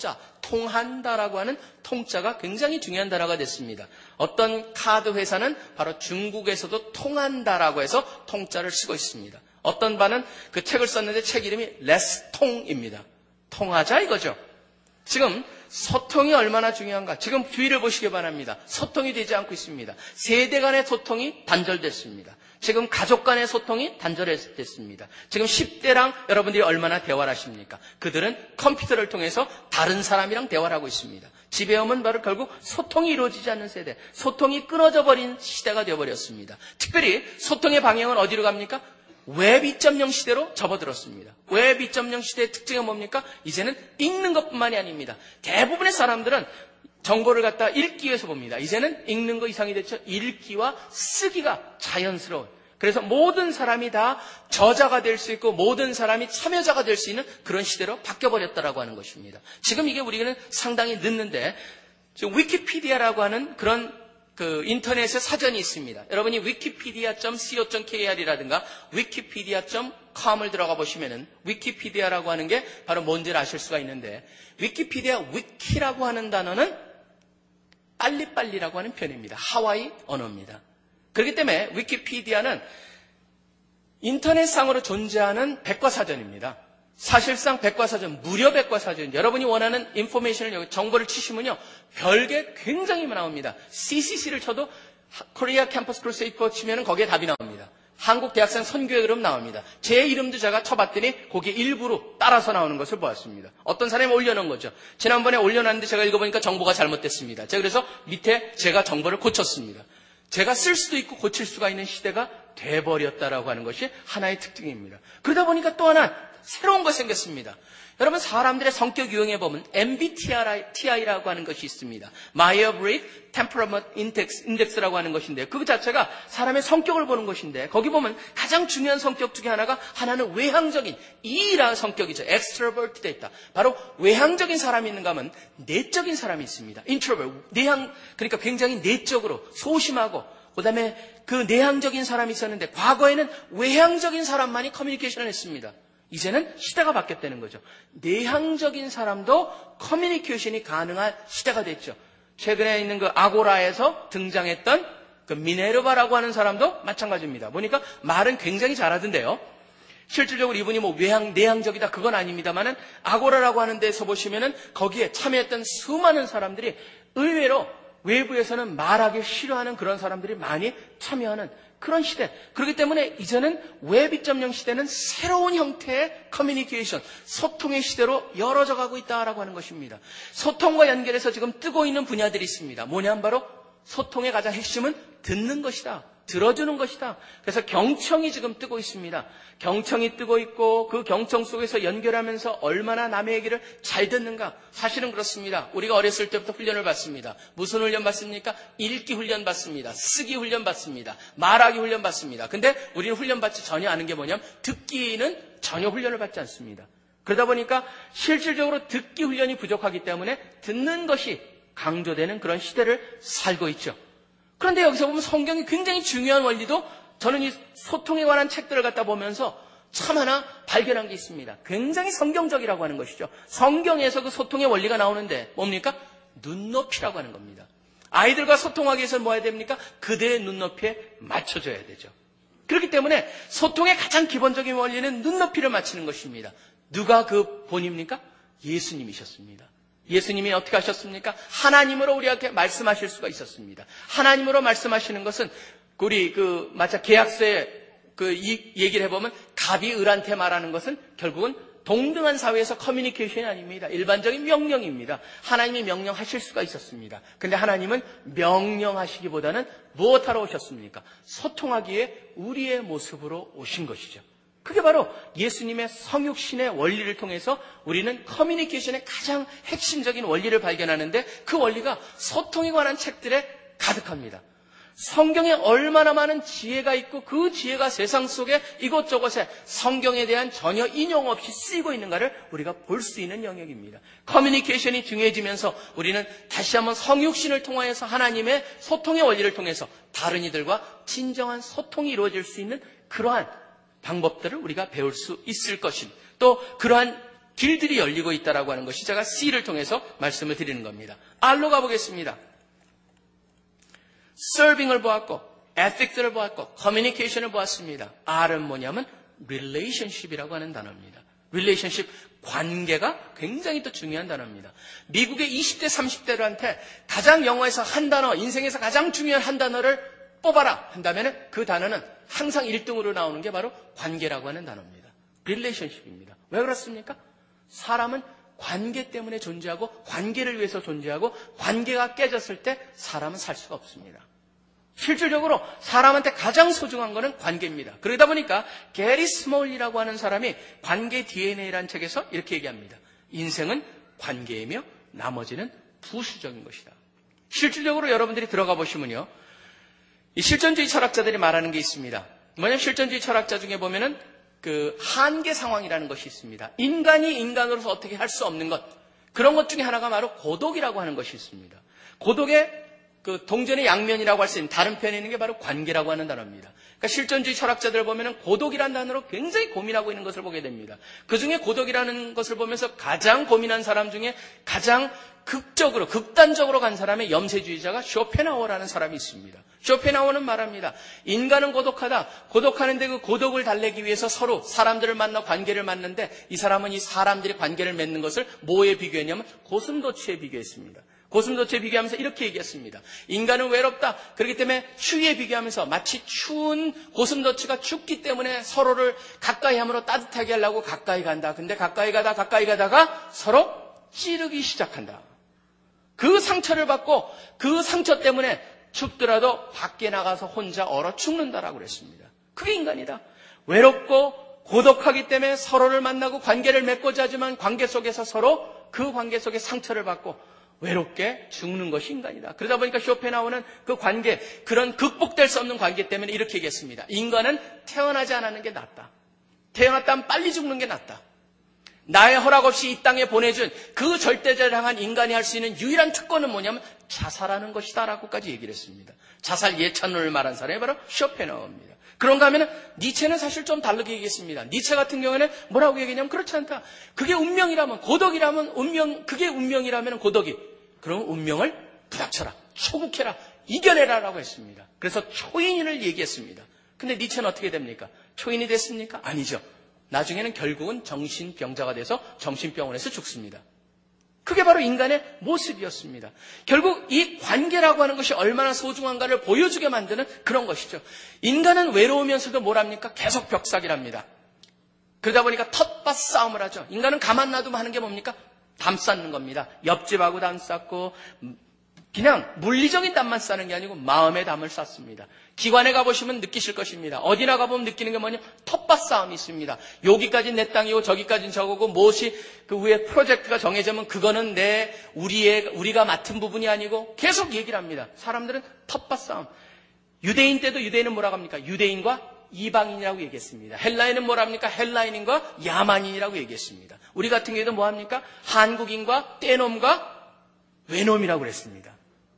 통한다라고 하는 통자가 굉장히 중요한 단어가 됐습니다. 어떤 카드 회사는 바로 중국에서도 통한다라고 해서 통자를 쓰고 있습니다. 어떤 바는 그 책을 썼는데 책 이름이 레스통입니다. 통하자 이거죠. 지금 소통이 얼마나 중요한가. 지금 주의를 보시기 바랍니다. 소통이 되지 않고 있습니다. 세대 간의 소통이 단절됐습니다. 지금 가족 간의 소통이 단절됐습니다. 지금 십 대랑 여러분들이 얼마나 대화를 하십니까? 그들은 컴퓨터를 통해서 다른 사람이랑 대화를 하고 있습니다. 집에 오면 바로 결국 소통이 이루어지지 않는 세대, 소통이 끊어져 버린 시대가 되어버렸습니다. 특별히 소통의 방향은 어디로 갑니까? 웹 이 점 영 시대로 접어들었습니다. 웹 이 점 영 시대의 특징은 뭡니까? 이제는 읽는 것뿐만이 아닙니다. 대부분의 사람들은 정보를 갖다 읽기 위해서 봅니다. 이제는 읽는 거 이상이 됐죠. 읽기와 쓰기가 자연스러운. 그래서 모든 사람이 다 저자가 될 수 있고 모든 사람이 참여자가 될 수 있는 그런 시대로 바뀌어버렸다라고 하는 것입니다. 지금 이게 우리는 상당히 늦는데 지금 위키피디아라고 하는 그런 그 인터넷에 사전이 있습니다. 여러분이 위키피디아 닷 씨오 닷 케이알이라든가 위키피디아 닷 컴을 들어가 보시면은 위키피디아라고 하는 게 바로 뭔지를 아실 수가 있는데 위키피디아 위키라고 하는 단어는 빨리빨리라고 하는 표현입니다. 하와이 언어입니다. 그렇기 때문에 위키피디아는 인터넷상으로 존재하는 백과사전입니다. 사실상 백과사전, 무료 백과사전, 여러분이 원하는 인포메이션을, 정보를 치시면요, 별게 굉장히 나옵니다. 씨씨씨를 쳐도 코리아 캠퍼스 크루세이드 치면은 거기에 답이 나옵니다. 한국 대학생 선교회 그럼 나옵니다. 제 이름도 제가 쳐봤더니 거기에 일부로 따라서 나오는 것을 보았습니다. 어떤 사람이 올려놓은 거죠. 지난번에 올려놨는데 제가 읽어보니까 정보가 잘못됐습니다. 제가 그래서 밑에 제가 정보를 고쳤습니다. 제가 쓸 수도 있고 고칠 수가 있는 시대가 돼버렸다라고 하는 것이 하나의 특징입니다. 그러다 보니까 또 하나 새로운 것이 생겼습니다. 여러분 사람들의 성격 유형에 보면 엠비티아이라고 하는 것이 있습니다. Myers-Briggs Temperament Index라고 하는 것인데 그 자체가 사람의 성격을 보는 것인데 거기 보면 가장 중요한 성격 중에 하나가 하나는 외향적인 E라는 성격이죠. Extrovert 되어 있다. 바로 외향적인 사람이 있는가 하면 내적인 사람이 있습니다. Introvert, 내향, 그러니까 굉장히 내적으로 소심하고 그다음에 그 내향적인 사람이 있었는데 과거에는 외향적인 사람만이 커뮤니케이션을 했습니다. 이제는 시대가 바뀌었다는 거죠. 내향적인 사람도 커뮤니케이션이 가능한 시대가 됐죠. 최근에 있는 그 아고라에서 등장했던 그 미네르바라고 하는 사람도 마찬가지입니다. 보니까 말은 굉장히 잘하던데요. 실질적으로 이분이 뭐 외향, 내향적이다 그건 아닙니다만은 아고라라고 하는 데서 보시면은 거기에 참여했던 수많은 사람들이 의외로 외부에서는 말하기 싫어하는 그런 사람들이 많이 참여하는 그런 시대. 그렇기 때문에 이제는 웹 이 점 영 시대는 새로운 형태의 커뮤니케이션, 소통의 시대로 열어져 가고 있다라고 하는 것입니다. 소통과 연결해서 지금 뜨고 있는 분야들이 있습니다. 뭐냐면 바로 소통의 가장 핵심은 듣는 것이다. 들어주는 것이다. 그래서 경청이 지금 뜨고 있습니다. 경청이 뜨고 있고 그 경청 속에서 연결하면서 얼마나 남의 얘기를 잘 듣는가. 사실은 그렇습니다. 우리가 어렸을 때부터 훈련을 받습니다. 무슨 훈련 받습니까? 읽기 훈련 받습니다. 쓰기 훈련 받습니다. 말하기 훈련 받습니다. 근데 우리는 훈련 받지 전혀 않은 게 뭐냐면 듣기는 전혀 훈련을 받지 않습니다. 그러다 보니까 실질적으로 듣기 훈련이 부족하기 때문에 듣는 것이 강조되는 그런 시대를 살고 있죠. 그런데 여기서 보면 성경이 굉장히 중요한 원리도 저는 이 소통에 관한 책들을 갖다 보면서 참 하나 발견한 게 있습니다. 굉장히 성경적이라고 하는 것이죠. 성경에서 그 소통의 원리가 나오는데 뭡니까? 눈높이라고 하는 겁니다. 아이들과 소통하기 위해서는 뭐 해야 됩니까? 그대의 눈높이에 맞춰줘야 되죠. 그렇기 때문에 소통의 가장 기본적인 원리는 눈높이를 맞추는 것입니다. 누가 그 본입니까? 예수님이셨습니다. 예수님이 어떻게 하셨습니까? 하나님으로 우리에게 말씀하실 수가 있었습니다. 하나님으로 말씀하시는 것은 우리 그 마치 계약서에 그 이 얘기를 해보면 갑이 을한테 말하는 것은 결국은 동등한 사회에서 커뮤니케이션이 아닙니다. 일반적인 명령입니다. 하나님이 명령하실 수가 있었습니다. 근데 하나님은 명령하시기보다는 무엇하러 오셨습니까? 소통하기에 우리의 모습으로 오신 것이죠. 그게 바로 예수님의 성육신의 원리를 통해서 우리는 커뮤니케이션의 가장 핵심적인 원리를 발견하는데 그 원리가 소통에 관한 책들에 가득합니다. 성경에 얼마나 많은 지혜가 있고 그 지혜가 세상 속에 이곳저곳에 성경에 대한 전혀 인용 없이 쓰이고 있는가를 우리가 볼 수 있는 영역입니다. 커뮤니케이션이 중요해지면서 우리는 다시 한번 성육신을 통하여서 하나님의 소통의 원리를 통해서 다른 이들과 진정한 소통이 이루어질 수 있는 그러한 방법들을 우리가 배울 수 있을 것입니다. 또 그러한 길들이 열리고 있다라고 하는 것이 제가 C를 통해서 말씀을 드리는 겁니다. R로 가보겠습니다. serving을 보았고 ethic를 보았고 communication을 보았습니다. R은 뭐냐면 relationship이라고 하는 단어입니다. relationship, 관계가 굉장히 또 중요한 단어입니다. 미국의 이십 대, 삼십 대들한테 가장 영어에서 한 단어, 인생에서 가장 중요한 한 단어를 뽑아라 한다면 그 단어는 항상 일 등으로 나오는 게 바로 관계라고 하는 단어입니다. relationship입니다. 왜 그렇습니까? 사람은 관계 때문에 존재하고 관계를 위해서 존재하고 관계가 깨졌을 때 사람은 살 수가 없습니다. 실질적으로 사람한테 가장 소중한 것은 관계입니다. 그러다 보니까 게리 스몰이라고 하는 사람이 관계 디엔에이라는 책에서 이렇게 얘기합니다. 인생은 관계이며 나머지는 부수적인 것이다. 실질적으로 여러분들이 들어가 보시면요, 이 실존주의 철학자들이 말하는 게 있습니다. 뭐냐면 실존주의 철학자 중에 보면은 그 한계 상황이라는 것이 있습니다. 인간이 인간으로서 어떻게 할 수 없는 것, 그런 것 중에 하나가 바로 고독이라고 하는 것이 있습니다. 고독의 그 동전의 양면이라고 할 수 있는 다른 편에 있는 게 바로 관계라고 하는 단어입니다. 그러니까 실존주의 철학자들을 보면은 고독이라는 단어로 굉장히 고민하고 있는 것을 보게 됩니다. 그 중에 고독이라는 것을 보면서 가장 고민한 사람 중에 가장 극적으로, 극단적으로 간 사람의 염세주의자가 쇼펜하우어라는 사람이 있습니다. 쇼펜하우어는 말합니다. 인간은 고독하다. 고독하는데 그 고독을 달래기 위해서 서로 사람들을 만나 관계를 맺는데 이 사람은 이 사람들이 관계를 맺는 것을 뭐에 비교했냐면 고슴도치에 비교했습니다. 고슴도치에 비교하면서 이렇게 얘기했습니다. 인간은 외롭다. 그렇기 때문에 추위에 비교하면서 마치 추운 고슴도치가 춥기 때문에 서로를 가까이 함으로 따뜻하게 하려고 가까이 간다. 근데 가까이 가다 가까이 가다가 서로 찌르기 시작한다. 그 상처를 받고 그 상처 때문에 춥더라도 밖에 나가서 혼자 얼어 죽는다라고 그랬습니다. 그게 인간이다. 외롭고 고독하기 때문에 서로를 만나고 관계를 맺고자 하지만 관계 속에서 서로 그 관계 속에 상처를 받고 외롭게 죽는 것이 인간이다. 그러다 보니까 쇼펜하우어는 그 관계, 그런 극복될 수 없는 관계 때문에 이렇게 얘기했습니다. 인간은 태어나지 않았는 게 낫다. 태어났다면 빨리 죽는 게 낫다. 나의 허락 없이 이 땅에 보내준 그 절대자를 향한 인간이 할 수 있는 유일한 특권은 뭐냐면 자살하는 것이다 라고까지 얘기를 했습니다. 자살 예찬론을 말한 사람이 바로 쇼펜하우어입니다. 그런가 하면 니체는 사실 좀 다르게 얘기했습니다. 니체 같은 경우에는 뭐라고 얘기했냐면 그렇지 않다. 그게 운명이라면, 고독이라면 운명, 그게 운명이라면 고독이. 그럼 운명을 부닥쳐라, 초국해라, 이겨내라 라고 했습니다. 그래서 초인을 얘기했습니다. 근데 니체는 어떻게 됩니까? 초인이 됐습니까? 아니죠. 나중에는 결국은 정신병자가 돼서 정신병원에서 죽습니다. 그게 바로 인간의 모습이었습니다. 결국 이 관계라고 하는 것이 얼마나 소중한가를 보여주게 만드는 그런 것이죠. 인간은 외로우면서도 뭘 합니까? 계속 벽사기를 합니다. 그러다 보니까 텃밭 싸움을 하죠. 인간은 가만 놔두면 하는 게 뭡니까? 담 쌓는 겁니다. 옆집하고 담 쌓고 그냥 물리적인 담만 쌓는 게 아니고 마음의 담을 쌓습니다. 기관에 가보시면 느끼실 것입니다. 어디나 가보면 느끼는 게 뭐냐? 텃밭 싸움이 있습니다. 여기까지는 내 땅이고 저기까지는 저거고 무엇이 그 위에 프로젝트가 정해지면 그거는 내 우리의 우리가 맡은 부분이 아니고 계속 얘기를 합니다. 사람들은 텃밭 싸움. 유대인 때도 유대인은 뭐라고 합니까? 유대인과 이방인이라고 얘기했습니다. 헬라인은 뭐랍니까? 헬라인인과 야만인이라고 얘기했습니다. 우리 같은 경우에도 뭐합니까? 한국인과 떼놈과 외놈이라고 그랬습니다.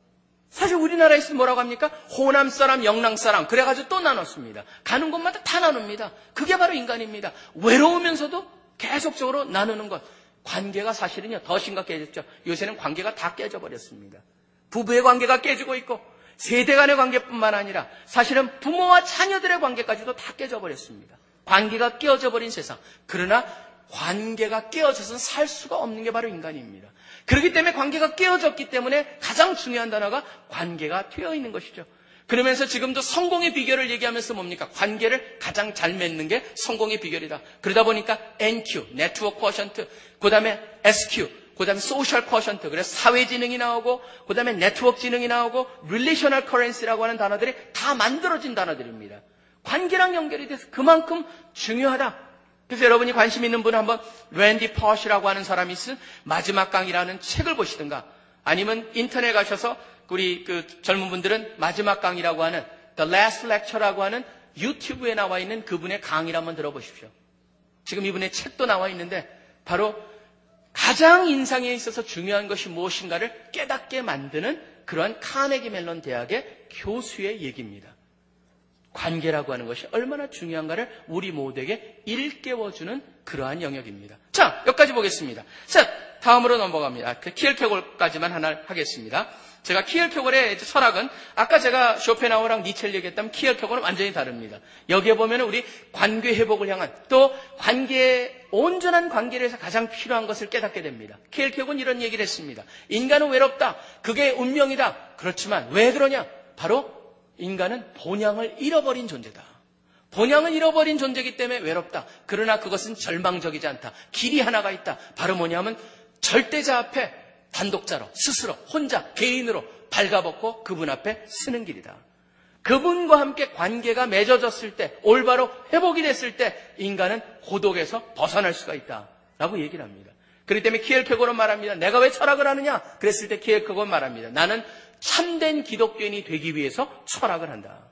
사실 우리나라에서 뭐라고 합니까? 호남 사람, 영남 사람 그래가지고 또 나눴습니다. 가는 곳마다 다 나눕니다. 그게 바로 인간입니다. 외로우면서도 계속적으로 나누는 것. 관계가 사실은요 더 심각해졌죠. 요새는 관계가 다 깨져버렸습니다. 부부의 관계가 깨지고 있고 세대 간의 관계뿐만 아니라 사실은 부모와 자녀들의 관계까지도 다 깨져버렸습니다. 관계가 깨어져 버린 세상. 그러나 관계가 깨어져서는 살 수가 없는 게 바로 인간입니다. 그렇기 때문에 관계가 깨어졌기 때문에 가장 중요한 단어가 관계가 되어 있는 것이죠. 그러면서 지금도 성공의 비결을 얘기하면서 뭡니까? 관계를 가장 잘 맺는 게 성공의 비결이다. 그러다 보니까 엔큐, 네트워크 쿼션트, 그 다음에 에스큐, 그 다음에 소셜 쿼션트, 그래서 사회지능이 나오고, 그 다음에 네트워크 지능이 나오고, 릴레이셔널 커런시라고 하는 단어들이 다 만들어진 단어들입니다. 관계랑 연결이 돼서 그만큼 중요하다. 그래서 여러분이 관심 있는 분은 한번 랜디 퍼시라고 하는 사람이 쓴 마지막 강의라는 책을 보시든가 아니면 인터넷 가셔서 우리 그 젊은 분들은 마지막 강의라고 하는 The Last Lecture라고 하는 유튜브에 나와 있는 그분의 강의를 한번 들어보십시오. 지금 이분의 책도 나와 있는데 바로 가장 인생에 있어서 중요한 것이 무엇인가를 깨닫게 만드는 그러한 카네기 멜론 대학의 교수의 얘기입니다. 관계라고 하는 것이 얼마나 중요한가를 우리 모두에게 일깨워주는 그러한 영역입니다. 자, 여기까지 보겠습니다. 자, 다음으로 넘어갑니다. 그 키엘케골까지만 하나 하겠습니다. 제가 키엘케골의 철학은 아까 제가 쇼펜하우어랑 니체를 얘기했다면 키엘케골은 완전히 다릅니다. 여기에 보면 우리 관계 회복을 향한 또 관계, 온전한 관계를 해서 가장 필요한 것을 깨닫게 됩니다. 키엘케골은 이런 얘기를 했습니다. 인간은 외롭다. 그게 운명이다. 그렇지만 왜 그러냐? 바로 인간은 본향을 잃어버린 존재다. 본향을 잃어버린 존재이기 때문에 외롭다. 그러나 그것은 절망적이지 않다. 길이 하나가 있다. 바로 뭐냐면 절대자 앞에 단독자로 스스로 혼자 개인으로 발가벗고 그분 앞에 서는 길이다. 그분과 함께 관계가 맺어졌을 때 올바로 회복이 됐을 때 인간은 고독에서 벗어날 수가 있다라고 얘기를 합니다. 그렇기 때문에 키엘케골은 말합니다. 내가 왜 철학을 하느냐? 그랬을 때 키엘케골은 말합니다. 나는 참된 기독교인이 되기 위해서 철학을 한다.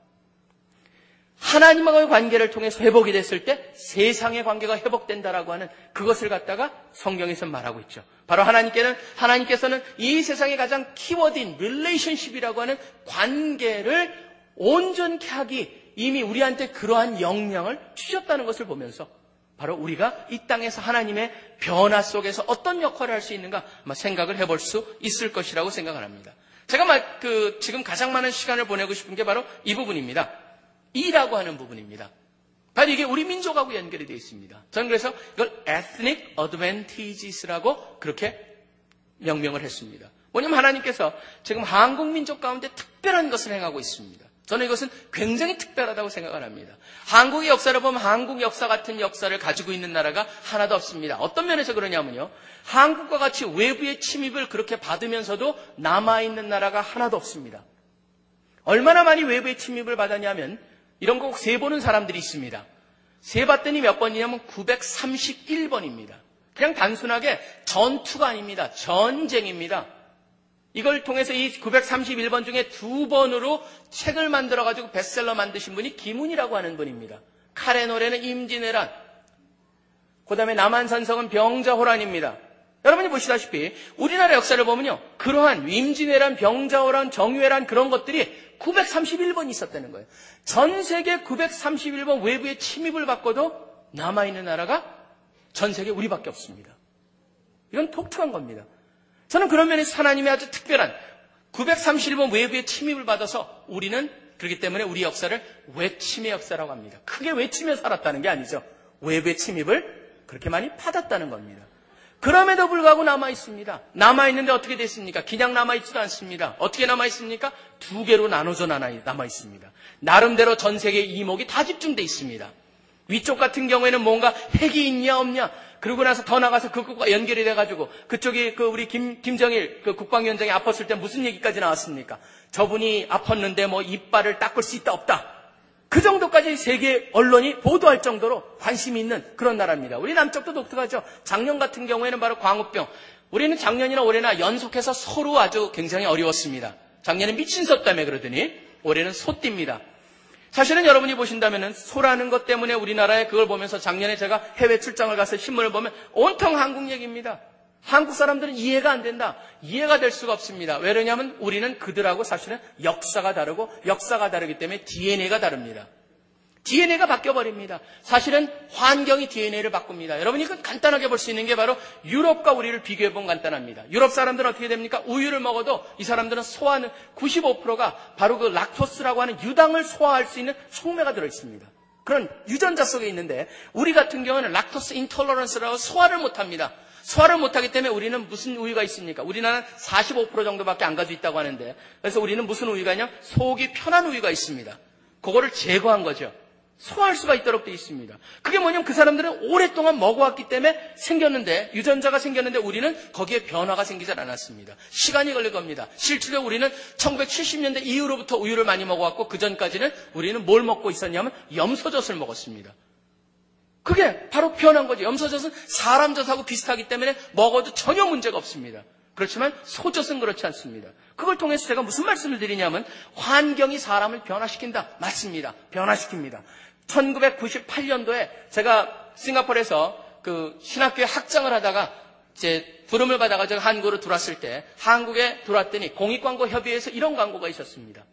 하나님과의 관계를 통해서 회복이 됐을 때 세상의 관계가 회복된다라고 하는 그것을 갖다가 성경에서 말하고 있죠. 바로 하나님께는, 하나님께서는 이 세상의 가장 키워드인 릴레이션십이라고 하는 관계를 온전케 하기 이미 우리한테 그러한 역량을 주셨다는 것을 보면서 바로 우리가 이 땅에서 하나님의 변화 속에서 어떤 역할을 할 수 있는가 아마 생각을 해볼 수 있을 것이라고 생각을 합니다. 제가 말, 그, 지금 가장 많은 시간을 보내고 싶은 게 바로 이 부분입니다. 이라고 하는 부분입니다. 바로 이게 우리 민족하고 연결이 되어 있습니다. 저는 그래서 이걸 ethnic advantages라고 그렇게 명명을 했습니다. 뭐냐면 하나님께서 지금 한국 민족 가운데 특별한 것을 행하고 있습니다. 저는 이것은 굉장히 특별하다고 생각을 합니다. 한국의 역사를 보면 한국 역사 같은 역사를 가지고 있는 나라가 하나도 없습니다. 어떤 면에서 그러냐면요. 한국과 같이 외부의 침입을 그렇게 받으면서도 남아있는 나라가 하나도 없습니다. 얼마나 많이 외부의 침입을 받았냐면 이런 거 꼭 세보는 사람들이 있습니다. 세봤더니 몇 번이냐면 구백삼십일 번입니다. 그냥 단순하게 전투가 아닙니다. 전쟁입니다. 이걸 통해서 이 구백삼십일 번 중에 두 번으로 책을 만들어가지고 베스트셀러 만드신 분이 김훈이라고 하는 분입니다. 칼의 노래는 임진왜란, 그 다음에 남한산성은 병자호란입니다. 여러분이 보시다시피 우리나라 역사를 보면요. 그러한 임진왜란, 병자호란, 정유회란 그런 것들이 구백삼십일 번이 있었다는 거예요. 전 세계 구백삼십일 번 외부의 침입을 받고도 남아있는 나라가 전 세계 우리밖에 없습니다. 이건 독특한 겁니다. 저는 그런 면에서 하나님의 아주 특별한 구백삼십일 번 외부의 침입을 받아서 우리는 그렇기 때문에 우리 역사를 외침의 역사라고 합니다. 크게 외치며 살았다는 게 아니죠. 외부의 침입을 그렇게 많이 받았다는 겁니다. 그럼에도 불구하고 남아있습니다. 남아있는데 어떻게 됐습니까? 그냥 남아있지도 않습니다. 어떻게 남아있습니까? 두 개로 나눠져 남아있습니다. 나름대로 전 세계 이목이 다 집중되어 있습니다. 위쪽 같은 경우에는 뭔가 핵이 있냐 없냐, 그러고 나서 더 나가서 그것과 연결이 돼가지고 그쪽이 그 우리 김, 김정일 그 국방위원장이 아팠을 때 무슨 얘기까지 나왔습니까? 저분이 아팠는데 뭐 이빨을 닦을 수 있다 없다. 그 정도까지 세계 언론이 보도할 정도로 관심이 있는 그런 나라입니다. 우리 남쪽도 독특하죠. 작년 같은 경우에는 바로 광우병. 우리는 작년이나 올해나 연속해서 소로 아주 굉장히 어려웠습니다. 작년에 미친 소 때문에 그러더니 올해는 소띠입니다. 사실은 여러분이 보신다면 소라는 것 때문에 우리나라에 그걸 보면서 작년에 제가 해외 출장을 가서 신문을 보면 온통 한국 얘기입니다. 한국 사람들은 이해가 안 된다. 이해가 될 수가 없습니다. 왜 그러냐면 우리는 그들하고 사실은 역사가 다르고 역사가 다르기 때문에 디엔에이가 다릅니다. 디엔에이가 바뀌어버립니다. 사실은 환경이 디엔에이를 바꿉니다. 여러분이 그 간단하게 볼 수 있는 게 바로 유럽과 우리를 비교해보면 간단합니다. 유럽 사람들은 어떻게 됩니까? 우유를 먹어도 이 사람들은 소화하는 구십오 퍼센트가 바로 그 락토스라고 하는 유당을 소화할 수 있는 촉매가 들어있습니다. 그런 유전자 속에 있는데 우리 같은 경우는 락토스 인톨러런스라고 소화를 못합니다. 소화를 못하기 때문에 우리는 무슨 우유가 있습니까? 우리나라는 사십오 퍼센트 정도밖에 안 가지고 있다고 하는데 그래서 우리는 무슨 우유가 있냐? 속이 편한 우유가 있습니다. 그거를 제거한 거죠. 소화할 수가 있도록 되어 있습니다. 그게 뭐냐면 그 사람들은 오랫동안 먹어왔기 때문에 생겼는데 유전자가 생겼는데 우리는 거기에 변화가 생기지 않았습니다. 시간이 걸릴 겁니다. 실제로 우리는 천구백칠십 년대 이후로부터 우유를 많이 먹어왔고 그 전까지는 우리는 뭘 먹고 있었냐면 염소젖을 먹었습니다. 그게 바로 변한 거죠. 염소젖은 사람 젖하고 비슷하기 때문에 먹어도 전혀 문제가 없습니다. 그렇지만 소젖은 그렇지 않습니다. 그걸 통해서 제가 무슨 말씀을 드리냐면 환경이 사람을 변화시킨다. 맞습니다. 변화시킵니다. 천구백구십팔 년도에 제가 싱가포르에서 그 신학교에 학장을 하다가 제 부름을 받아가지고 한국으로 들어왔을 때 한국에 들어왔더니 공익광고협의회에서 이런 광고가 있었습니다.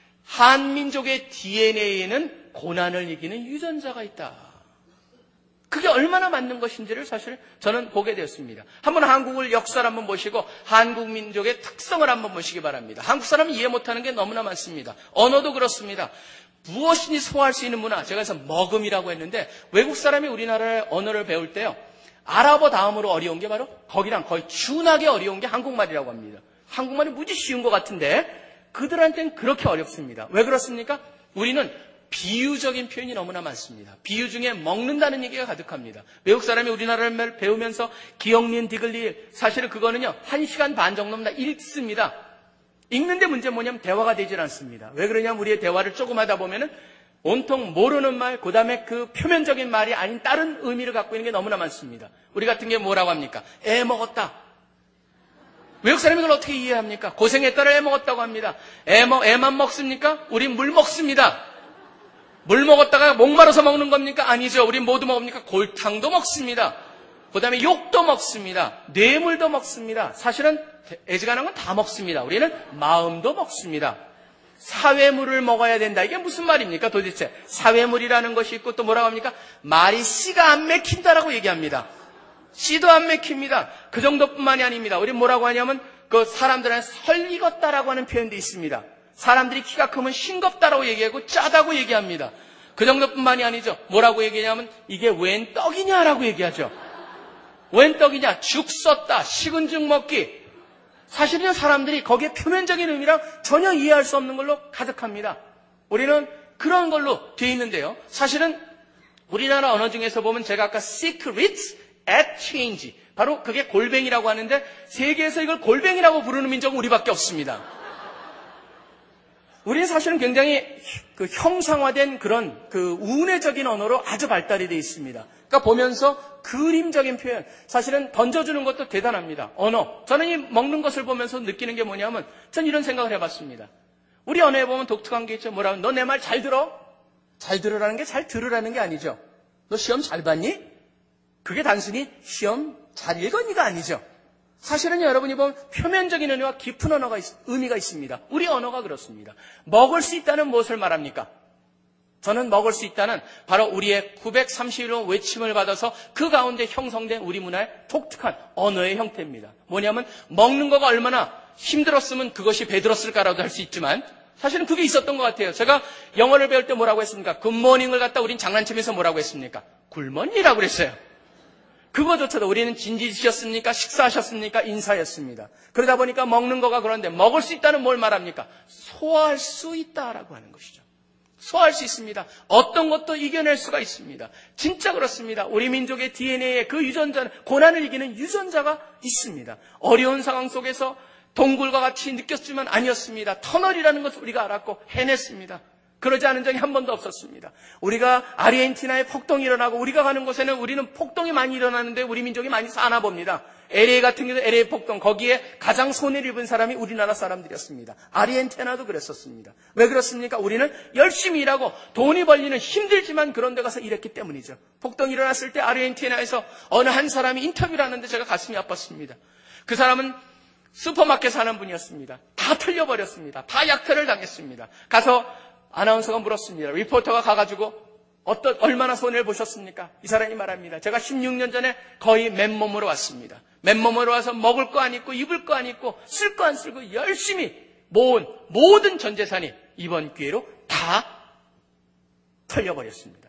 한민족의 디엔에이에는 고난을 이기는 유전자가 있다. 그게 얼마나 맞는 것인지를 사실 저는 보게 되었습니다. 한번 한국을 역사를 한번 보시고 한국 민족의 특성을 한번 보시기 바랍니다. 한국 사람은 이해 못하는 게 너무나 많습니다. 언어도 그렇습니다. 무엇이니 소화할 수 있는 문화, 제가 그래서 먹음이라고 했는데 외국 사람이 우리나라의 언어를 배울 때요, 아랍어 다음으로 어려운 게 바로 거기랑 거의 준하게 어려운 게 한국말이라고 합니다. 한국말이 무지 쉬운 것 같은데 그들한테는 그렇게 어렵습니다. 왜 그렇습니까? 우리는 비유적인 표현이 너무나 많습니다. 비유 중에 먹는다는 얘기가 가득합니다. 외국 사람이 우리나라를 배우면서 기억니은 디글리, 사실은 그거는요 한 시간 반 정도면 다 읽습니다. 읽는데 문제 뭐냐면 대화가 되질 않습니다. 왜 그러냐면 우리의 대화를 조금 하다 보면은 온통 모르는 말, 그 다음에 그 표면적인 말이 아닌 다른 의미를 갖고 있는 게 너무나 많습니다. 우리 같은 게 뭐라고 합니까? 애 먹었다. 외국 사람이 그걸 어떻게 이해합니까? 고생했다를 애 먹었다고 합니다. 애 먹, 애만 먹습니까? 우린 물 먹습니다. 물 먹었다가 목마르서 먹는 겁니까? 아니죠. 우린 모두 먹습니까? 골탕도 먹습니다. 그 다음에 욕도 먹습니다. 뇌물도 먹습니다. 사실은 애지간한 건 다 먹습니다. 우리는 마음도 먹습니다. 사회물을 먹어야 된다. 이게 무슨 말입니까 도대체? 사회물이라는 것이 있고 또 뭐라고 합니까? 말이 씨가 안 맥힌다라고 얘기합니다. 씨도 안 맥힙니다. 그 정도뿐만이 아닙니다. 우리 뭐라고 하냐면 그 사람들한테 설익었다라고 하는 표현도 있습니다. 사람들이 키가 크면 싱겁다라고 얘기하고 짜다고 얘기합니다. 그 정도뿐만이 아니죠. 뭐라고 얘기하냐면 이게 웬 떡이냐라고 얘기하죠. 웬 떡이냐? 죽 썼다. 식은 죽 먹기. 사실은 사람들이 거기에 표면적인 의미랑 전혀 이해할 수 없는 걸로 가득합니다. 우리는 그런 걸로 돼 있는데요. 사실은 우리나라 언어 중에서 보면 제가 아까 secrets at change, 바로 그게 골뱅이라고 하는데 세계에서 이걸 골뱅이라고 부르는 민족은 우리밖에 없습니다. 우리는 사실은 굉장히 그 형상화된 그런 그 우뇌적인 언어로 아주 발달이 되어 있습니다. 그러니까 보면서 그림적인 표현, 사실은 던져주는 것도 대단합니다. 언어. 저는 이 먹는 것을 보면서 느끼는 게 뭐냐면 전 이런 생각을 해봤습니다. 우리 언어에 보면 독특한 게 있죠. 뭐라면 너 내 말 잘 들어? 잘 들으라는 게 잘 들으라는 게 아니죠. 너 시험 잘 봤니? 그게 단순히 시험 잘 읽었니가 아니죠. 사실은 여러분이 보면 표면적인 의미와 깊은 언어가 있, 의미가 있습니다. 우리 언어가 그렇습니다. 먹을 수 있다는 무엇을 말합니까? 저는 먹을 수 있다는 바로 우리의 구백삼십일 번 외침을 받아서 그 가운데 형성된 우리 문화의 독특한 언어의 형태입니다. 뭐냐면 먹는 거가 얼마나 힘들었으면 그것이 배들었을까라도 할 수 있지만 사실은 그게 있었던 것 같아요. 제가 영어를 배울 때 뭐라고 했습니까? 굿모닝을 갖다 우린 장난치면서 뭐라고 했습니까? 굴먼니라고 그랬어요. 그거조차도 우리는 진지시였습니까? 식사하셨습니까? 인사였습니다. 그러다 보니까 먹는 거가 그런데 먹을 수 있다는 뭘 말합니까? 소화할 수 있다라고 하는 것이죠. 소화할 수 있습니다. 어떤 것도 이겨낼 수가 있습니다. 진짜 그렇습니다. 우리 민족의 디엔에이에 그 유전자는, 고난을 이기는 유전자가 있습니다. 어려운 상황 속에서 동굴과 같이 느꼈지만 아니었습니다. 터널이라는 것을 우리가 알았고 해냈습니다. 그러지 않은 적이 한 번도 없었습니다. 우리가 아르헨티나에 폭동이 일어나고 우리가 가는 곳에는 우리는 폭동이 많이 일어나는데 우리 민족이 많이 사나 봅니다. 엘에이 같은 경우도 엘에이 폭동, 거기에 가장 손해를 입은 사람이 우리나라 사람들이었습니다. 아르헨티나도 그랬었습니다. 왜 그렇습니까? 우리는 열심히 일하고 돈이 벌리는 힘들지만 그런 데 가서 일했기 때문이죠. 폭동이 일어났을 때 아르헨티나에서 어느 한 사람이 인터뷰를 하는데 제가 가슴이 아팠습니다. 그 사람은 슈퍼마켓 사는 분이었습니다. 다 털려버렸습니다. 다 약탈을 당했습니다. 가서 아나운서가 물었습니다. 리포터가 가가지고 어떤 얼마나 손해를 보셨습니까? 이 사람이 말합니다. 제가 십육 년 전에 거의 맨몸으로 왔습니다. 맨몸으로 와서 먹을 거 안 있고 입을 거 안 있고 쓸 거 안 쓰고 열심히 모은 모든 전 재산이 이번 기회로 다 털려버렸습니다.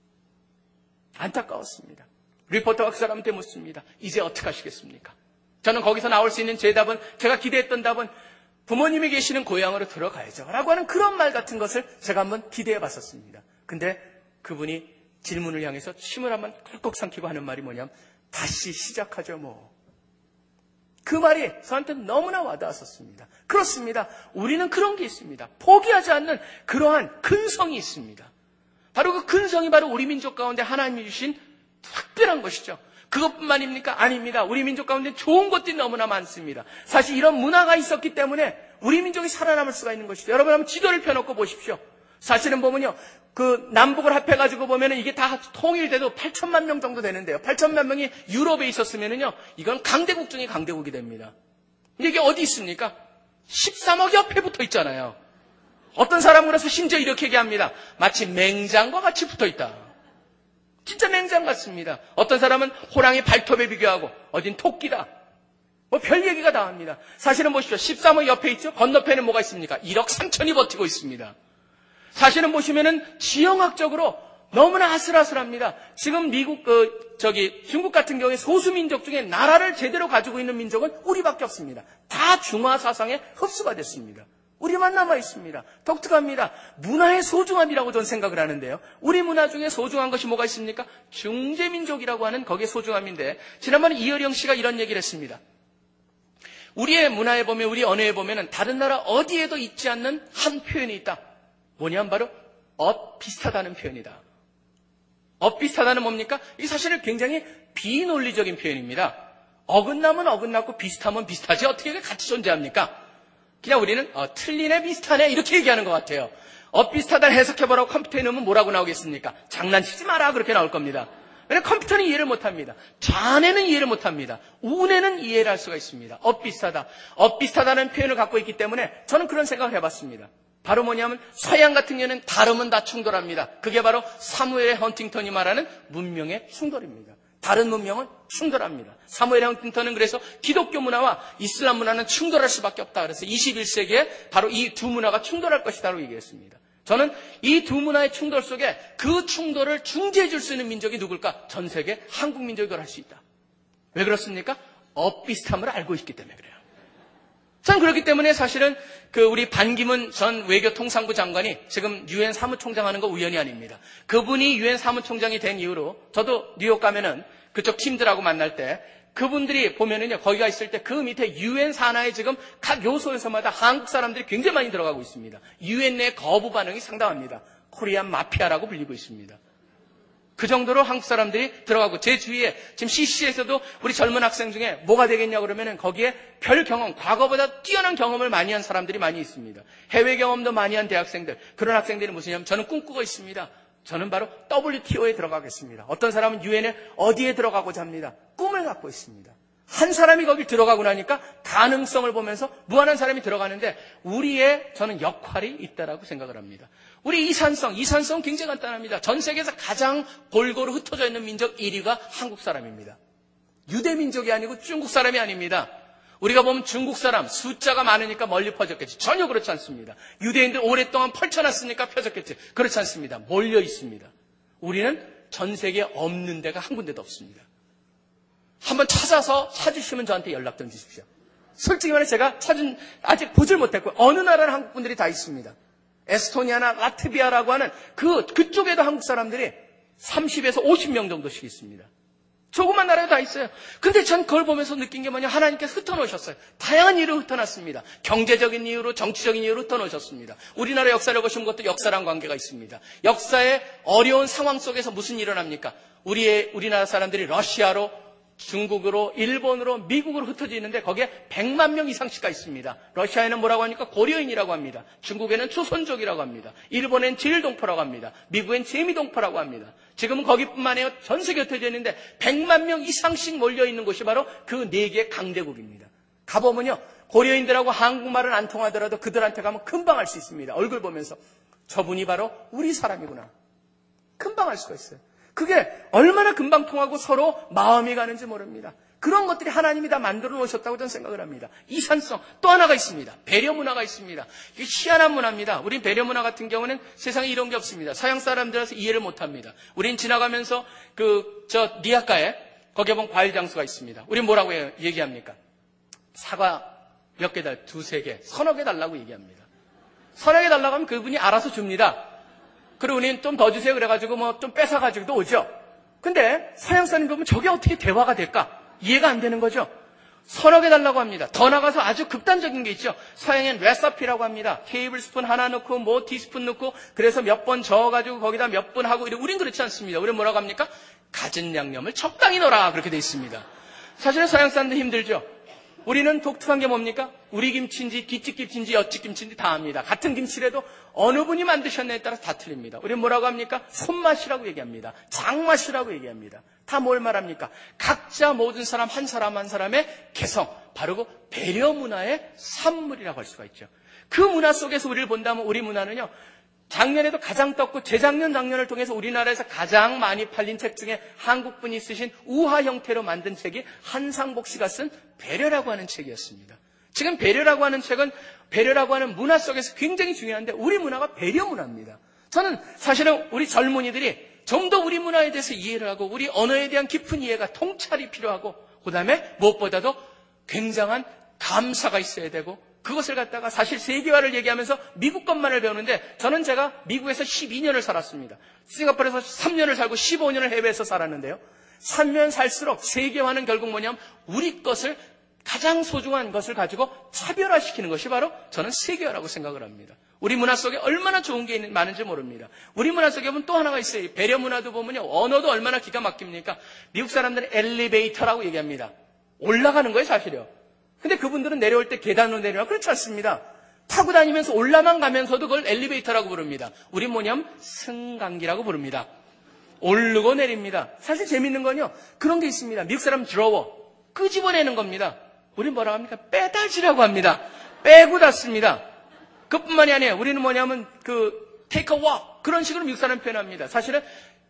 안타까웠습니다. 리포터가 그 사람한테 묻습니다. 이제 어떻게 하시겠습니까? 저는 거기서 나올 수 있는 제 답은, 제가 기대했던 답은 부모님이 계시는 고향으로 들어가야죠 라고 하는 그런 말 같은 것을 제가 한번 기대해 봤었습니다. 근데 그분이 질문을 향해서 침을 한번 꿀꺽 삼키고 하는 말이 뭐냐면 다시 시작하죠 뭐. 그 말이 저한테 너무나 와닿았었습니다. 그렇습니다. 우리는 그런 게 있습니다. 포기하지 않는 그러한 근성이 있습니다. 바로 그 근성이 바로 우리 민족 가운데 하나님이 주신 특별한 것이죠. 그것뿐만입니까? 아닙니다. 우리 민족 가운데 좋은 것들이 너무나 많습니다. 사실 이런 문화가 있었기 때문에 우리 민족이 살아남을 수가 있는 것이죠. 여러분 한번 지도를 펴놓고 보십시오. 사실은 보면요, 그 남북을 합해가지고 보면은 이게 다 통일돼도 팔천만 명 정도 되는데요. 팔천만 명이 유럽에 있었으면은요, 이건 강대국 중에 강대국이 됩니다. 근데 이게 어디 있습니까? 십삼억 옆에 붙어 있잖아요. 어떤 사람으로서 심지어 이렇게 얘기합니다. 마치 맹장과 같이 붙어 있다. 진짜 맹장 같습니다. 어떤 사람은 호랑이 발톱에 비교하고 어딘 토끼다. 뭐 별 얘기가 다 합니다. 사실은 보십시오. 십삼 호 옆에 있죠. 건너편에 뭐가 있습니까? 일억 삼천이 버티고 있습니다. 사실은 보시면은 지형학적으로 너무나 아슬아슬합니다. 지금 미국, 그, 저기, 중국 같은 경우에 소수민족 중에 나라를 제대로 가지고 있는 민족은 우리밖에 없습니다. 다 중화 사상에 흡수가 됐습니다. 우리만 남아 있습니다. 독특합니다. 문화의 소중함이라고 저는 생각을 하는데요. 우리 문화 중에 소중한 것이 뭐가 있습니까? 중재민족이라고 하는 거기에 소중함인데, 지난번에 이어령 씨가 이런 얘기를 했습니다. 우리의 문화에 보면, 우리 언어에 보면은 다른 나라 어디에도 있지 않는 한 표현이 있다. 뭐냐면 바로 엇비슷하다는 표현이다. 엇비슷하다는 뭡니까? 이 사실은 굉장히 비논리적인 표현입니다. 어긋나면 어긋났고 비슷하면 비슷하지 어떻게 같이 존재합니까? 그냥 우리는 어, 틀리네 비슷하네 이렇게 얘기하는 것 같아요. 엇비슷하다를 해석해보라고 컴퓨터에 넣으면 뭐라고 나오겠습니까? 장난치지 마라 그렇게 나올 겁니다. 왜냐하면 컴퓨터는 이해를 못합니다. 좌뇌는 이해를 못합니다. 우뇌는 이해를 할 수가 있습니다. 엇비슷하다. 엇비슷하다는 표현을 갖고 있기 때문에 저는 그런 생각을 해봤습니다. 바로 뭐냐면 서양 같은 경우는 다름은 다 충돌합니다. 그게 바로 사무엘 헌팅턴이 말하는 문명의 충돌입니다. 다른 문명은 충돌합니다. 사무엘 헌팅턴은 그래서 기독교 문화와 이슬람 문화는 충돌할 수밖에 없다. 그래서 이십일 세기에 바로 이 두 문화가 충돌할 것이다라고 얘기했습니다. 저는 이 두 문화의 충돌 속에 그 충돌을 중재해 줄 수 있는 민족이 누굴까? 전 세계 한국 민족이 그걸 할 수 있다. 왜 그렇습니까? 엇비슷함을 알고 있기 때문에 그래요. 저는 그렇기 때문에 사실은 그 우리 반기문 전 외교통상부 장관이 지금 유엔 사무총장 하는 거 우연이 아닙니다. 그분이 유엔 사무총장이 된 이후로 저도 뉴욕 가면은 그쪽 팀들하고 만날 때 그분들이 보면은요, 거기가 있을 때 그 밑에 유엔 산하에 지금 각 요소에서마다 한국 사람들이 굉장히 많이 들어가고 있습니다. 유엔 내 거부 반응이 상당합니다. 코리안 마피아라고 불리고 있습니다. 그 정도로 한국 사람들이 들어가고, 제 주위에 지금 씨씨에서도 우리 젊은 학생 중에 뭐가 되겠냐 그러면은 거기에 별 경험, 과거보다 뛰어난 경험을 많이 한 사람들이 많이 있습니다. 해외 경험도 많이 한 대학생들, 그런 학생들이 무엇이냐면 저는 꿈꾸고 있습니다. 저는 바로 더블유티오에 들어가겠습니다. 어떤 사람은 유엔에 어디에 들어가고자 합니다. 꿈을 갖고 있습니다. 한 사람이 거기 들어가고 나니까 가능성을 보면서 무한한 사람이 들어가는데 우리의 저는 역할이 있다라고 생각을 합니다. 우리 이산성, 이산성 굉장히 간단합니다. 전 세계에서 가장 골고루 흩어져 있는 민족 일 위가 한국 사람입니다. 유대 민족이 아니고 중국 사람이 아닙니다. 우리가 보면 중국 사람 숫자가 많으니까 멀리 퍼졌겠지. 전혀 그렇지 않습니다. 유대인들 오랫동안 펼쳐놨으니까 펴졌겠지. 그렇지 않습니다. 몰려 있습니다. 우리는 전 세계에 없는 데가 한 군데도 없습니다. 한번 찾아서 찾으시면 저한테 연락 좀 주십시오. 솔직히 말해 제가 찾은, 아직 보질 못했고요. 어느 나라는 한국 분들이 다 있습니다. 에스토니아나 라트비아라고 하는 그, 그쪽에도 한국 사람들이 삼십에서 오십 명 정도씩 있습니다. 조그만 나라에 다 있어요. 근데 전 그걸 보면서 느낀 게 뭐냐, 하나님께서 흩어놓으셨어요. 다양한 이유로 흩어놨습니다. 경제적인 이유로, 정치적인 이유로 흩어놓으셨습니다. 우리나라 역사를 보시는 것도 역사랑 관계가 있습니다. 역사의 어려운 상황 속에서 무슨 일이 일어납니까? 우리의, 우리나라 사람들이 러시아로, 중국으로, 일본으로, 미국으로 흩어져 있는데 거기에 백만 명 이상씩가 있습니다. 러시아에는 뭐라고 하니까 고려인이라고 합니다. 중국에는 조선족이라고 합니다. 일본엔 제일동포라고 합니다. 미국엔 재미동포라고 합니다. 지금은 거기뿐만 아니라 전 세계에 흩어져 있는데 백만 명 이상씩 몰려있는 곳이 바로 그 네 개의 강대국입니다. 가보면요, 고려인들하고 한국말은 안 통하더라도 그들한테 가면 금방 알 수 있습니다. 얼굴 보면서 저분이 바로 우리 사람이구나. 금방 알 수가 있어요. 그게 얼마나 금방 통하고 서로 마음이 가는지 모릅니다. 그런 것들이 하나님이 다 만들어 놓으셨다고 저는 생각을 합니다. 이산성. 또 하나가 있습니다. 배려 문화가 있습니다. 이게 희한한 문화입니다. 우린 배려 문화 같은 경우는 세상에 이런 게 없습니다. 서양 사람들에서 이해를 못합니다. 우린 지나가면서 그 저 니아가에 거기에 보면 과일 장수가 있습니다. 우린 뭐라고 해요? 얘기합니까? 사과 몇 개 달, 두세 개, 서너 개 달라고 얘기합니다. 서너 개 달라고 하면 그분이 알아서 줍니다. 그리고 우리는 좀 더 주세요 그래가지고 뭐 좀 뺏어가지고도 오죠. 근데 서양 사람이 보면 저게 어떻게 대화가 될까? 이해가 안 되는 거죠. 서너 개 달라고 합니다. 더 나가서 아주 극단적인 게 있죠. 서양엔 레시피라고 합니다. 테이블 스푼 하나 넣고 뭐 티스푼 넣고 그래서 몇 번 저어가지고 거기다 몇 번 하고 이래. 우린 그렇지 않습니다. 우리는 뭐라고 합니까? 갖은 양념을 적당히 넣어라 그렇게 돼 있습니다. 사실은 서양 사람들 힘들죠. 우리는 독특한 게 뭡니까? 우리 김치인지 기찌김치인지 엿집김치인지 다 압니다. 같은 김치라도 어느 분이 만드셨냐에 따라서 다 틀립니다. 우리는 뭐라고 합니까? 손맛이라고 얘기합니다. 장맛이라고 얘기합니다. 다 뭘 말합니까? 각자 모든 사람 한 사람 한 사람의 개성, 바로 그 배려 문화의 산물이라고 할 수가 있죠. 그 문화 속에서 우리를 본다면 우리 문화는요, 작년에도 가장 떴고 재작년 작년을 통해서 우리나라에서 가장 많이 팔린 책 중에 한국분이 쓰신 우화 형태로 만든 책이 한상복 씨가 쓴 배려라고 하는 책이었습니다. 지금 배려라고 하는 책은 배려라고 하는 문화 속에서 굉장히 중요한데 우리 문화가 배려 문화입니다. 저는 사실은 우리 젊은이들이 좀 더 우리 문화에 대해서 이해를 하고 우리 언어에 대한 깊은 이해가 통찰이 필요하고 그다음에 무엇보다도 굉장한 감사가 있어야 되고 그것을 갖다가 사실 세계화를 얘기하면서 미국 것만을 배우는데 저는 제가 미국에서 십이 년을 살았습니다. 싱가포르에서 삼 년을 살고 십오 년을 해외에서 살았는데요. 살면 살수록 세계화는 결국 뭐냐면 우리 것을 가장 소중한 것을 가지고 차별화시키는 것이 바로 저는 세계화라고 생각을 합니다. 우리 문화 속에 얼마나 좋은 게 많은지 모릅니다. 우리 문화 속에 보면 또 하나가 있어요. 배려 문화도 보면요. 언어도 얼마나 기가 막힙니까? 미국 사람들은 엘리베이터라고 얘기합니다. 올라가는 거예요, 사실요. 근데 그분들은 내려올 때 계단으로 내려와. 그렇지 않습니다. 타고 다니면서 올라만 가면서도 그걸 엘리베이터라고 부릅니다. 우리 뭐냐면 승강기라고 부릅니다. 오르고 내립니다. 사실 재밌는 건요. 그런 게 있습니다. 미국 사람 드로워. 끄집어내는 겁니다. 우린 뭐라고 합니까? 빼다지라고 합니다. 빼고 닫습니다. 그뿐만이 아니에요. 우리는 뭐냐면 그 take a walk. 그런 식으로 미국 사람 표현합니다. 사실은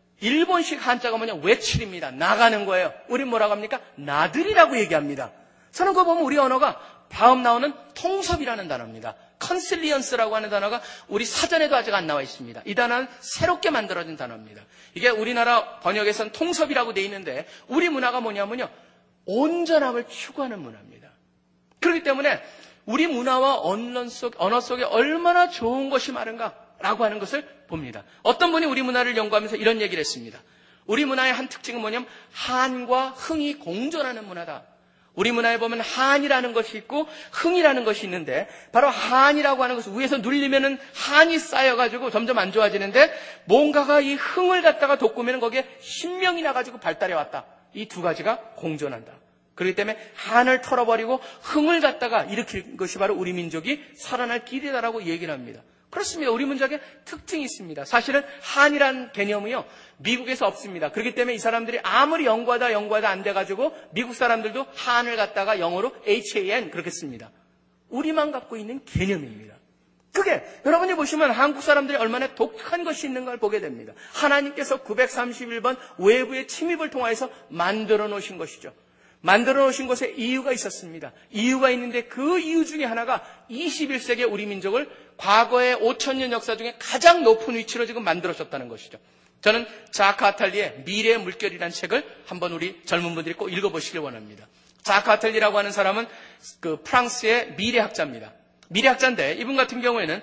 일본식 한자가 뭐냐 외출입니다. 나가는 거예요. 우린 뭐라고 합니까? 나들이라고 얘기합니다. 저는 그거 보면 우리 언어가 다음 나오는 통섭이라는 단어입니다. 컨실리언스라고 하는 단어가 우리 사전에도 아직 안 나와 있습니다. 이 단어는 새롭게 만들어진 단어입니다. 이게 우리나라 번역에서는 통섭이라고 돼 있는데 우리 문화가 뭐냐면요. 온전함을 추구하는 문화입니다. 그렇기 때문에 우리 문화와 언어, 속, 언어 속에 얼마나 좋은 것이 많은가라고 하는 것을 봅니다. 어떤 분이 우리 문화를 연구하면서 이런 얘기를 했습니다. 우리 문화의 한 특징은 뭐냐면 한과 흥이 공존하는 문화다. 우리 문화에 보면 한이라는 것이 있고 흥이라는 것이 있는데 바로 한이라고 하는 것은 위에서 눌리면은 한이 쌓여가지고 점점 안 좋아지는데 뭔가가 이 흥을 갖다가 돋구면 거기에 신명이 나가지고 발달해 왔다. 이 두 가지가 공존한다. 그렇기 때문에 한을 털어버리고 흥을 갖다가 일으킬 것이 바로 우리 민족이 살아날 길이다라고 얘기를 합니다. 그렇습니다. 우리 민족에 특징이 있습니다. 사실은 한이란 개념이요. 미국에서 없습니다. 그렇기 때문에 이 사람들이 아무리 연구하다 연구하다 안 돼가지고 미국 사람들도 한을 갖다가 영어로 에이치에이엔 그렇게 씁니다. 우리만 갖고 있는 개념입니다. 그게 여러분이 보시면 한국 사람들이 얼마나 독특한 것이 있는 걸 보게 됩니다. 하나님께서 구백삼십일 번 외부의 침입을 통해서 만들어 놓으신 것이죠. 만들어 놓으신 것에 이유가 있었습니다. 이유가 있는데 그 이유 중에 하나가 이십일 세기의 우리 민족을 과거의 오천 년 역사 중에 가장 높은 위치로 지금 만들어졌다는 것이죠. 저는 자크 아탈리의 미래의 물결이라는 책을 한번 우리 젊은 분들이 꼭 읽어보시길 원합니다. 자크 아탈리라고 하는 사람은 그 프랑스의 미래학자입니다. 미래학자인데 이분 같은 경우에는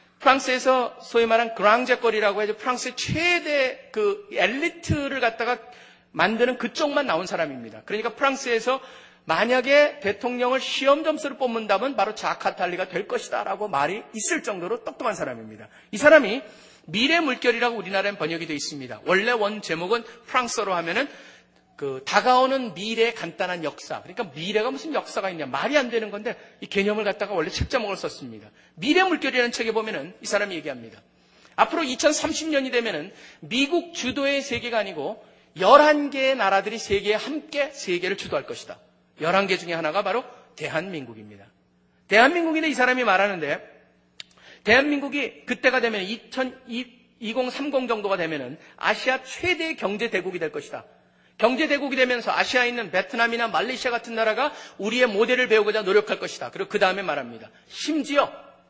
프랑스에서 소위 말한 그랑제거리라고 해서 프랑스의 최대 그 엘리트를 갖다가 만드는 그쪽만 나온 사람입니다. 그러니까 프랑스에서 만약에 대통령을 시험 점수를 뽑는다면 바로 자크 아탈리가 될 것이다 라고 말이 있을 정도로 똑똑한 사람입니다. 이 사람이 미래 물결이라고 우리나라엔 번역이 되어 있습니다. 원래 원 제목은 프랑스어로 하면은 그 다가오는 미래의 간단한 역사. 그러니까 미래가 무슨 역사가 있냐. 말이 안 되는 건데 이 개념을 갖다가 원래 책 제목을 썼습니다. 미래 물결이라는 책에 보면은 이 사람이 얘기합니다. 앞으로 이천삼십 년이 되면은 미국 주도의 세계가 아니고 열한 개의 나라들이 세계에 함께 세계를 주도할 것이다. 열한 개 중에 하나가 바로 대한민국입니다. 대한민국인데 이 사람이 말하는데 대한민국이 그때가 되면 이천삼십 정도가 되면은 아시아 최대의 경제 대국이 될 것이다. 경제 대국이 되면서 아시아에 있는 베트남이나 말레이시아 같은 나라가 우리의 모델을 배우고자 노력할 것이다. 그리고 그 다음에 말합니다. 심지어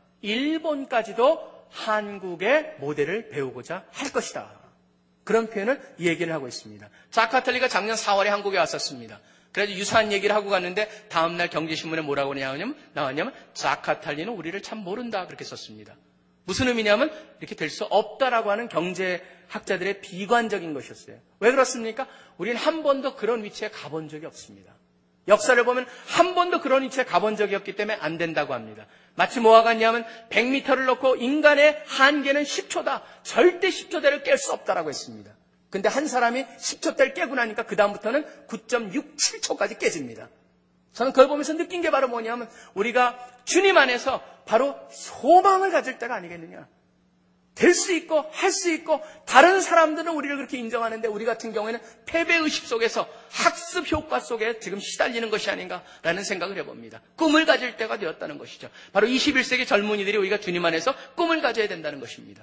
일본까지도 한국의 모델을 배우고자 할 것이다. 그런 표현을 얘기를 하고 있습니다. 자크 아탈리가 작년 사월에 한국에 왔었습니다. 그래서 유사한 얘기를 하고 갔는데 다음날 경제신문에 뭐라고 나오냐면, 나왔냐면 자크 아탈리는 우리를 참 모른다 그렇게 썼습니다. 무슨 의미냐면 이렇게 될 수 없다라고 하는 경제학자들의 비관적인 것이었어요. 왜 그렇습니까? 우리는 한 번도 그런 위치에 가본 적이 없습니다. 역사를 보면 한 번도 그런 위치에 가본 적이 없기 때문에 안 된다고 합니다. 마치 뭐와 같냐면 백 미터를 놓고 인간의 한계는 십 초다. 절대 십 초대를 깰 수 없다라고 했습니다. 근데 한 사람이 십 초대를 깨고 나니까 그 다음부터는 구 점 육칠 초까지 깨집니다. 저는 그걸 보면서 느낀 게 바로 뭐냐면 우리가 주님 안에서 바로 소망을 가질 때가 아니겠느냐. 될 수 있고 할 수 있고 다른 사람들은 우리를 그렇게 인정하는데 우리 같은 경우에는 패배의식 속에서 학습 효과 속에 지금 시달리는 것이 아닌가라는 생각을 해봅니다. 꿈을 가질 때가 되었다는 것이죠. 바로 이십일 세기 젊은이들이 우리가 주님 안에서 꿈을 가져야 된다는 것입니다.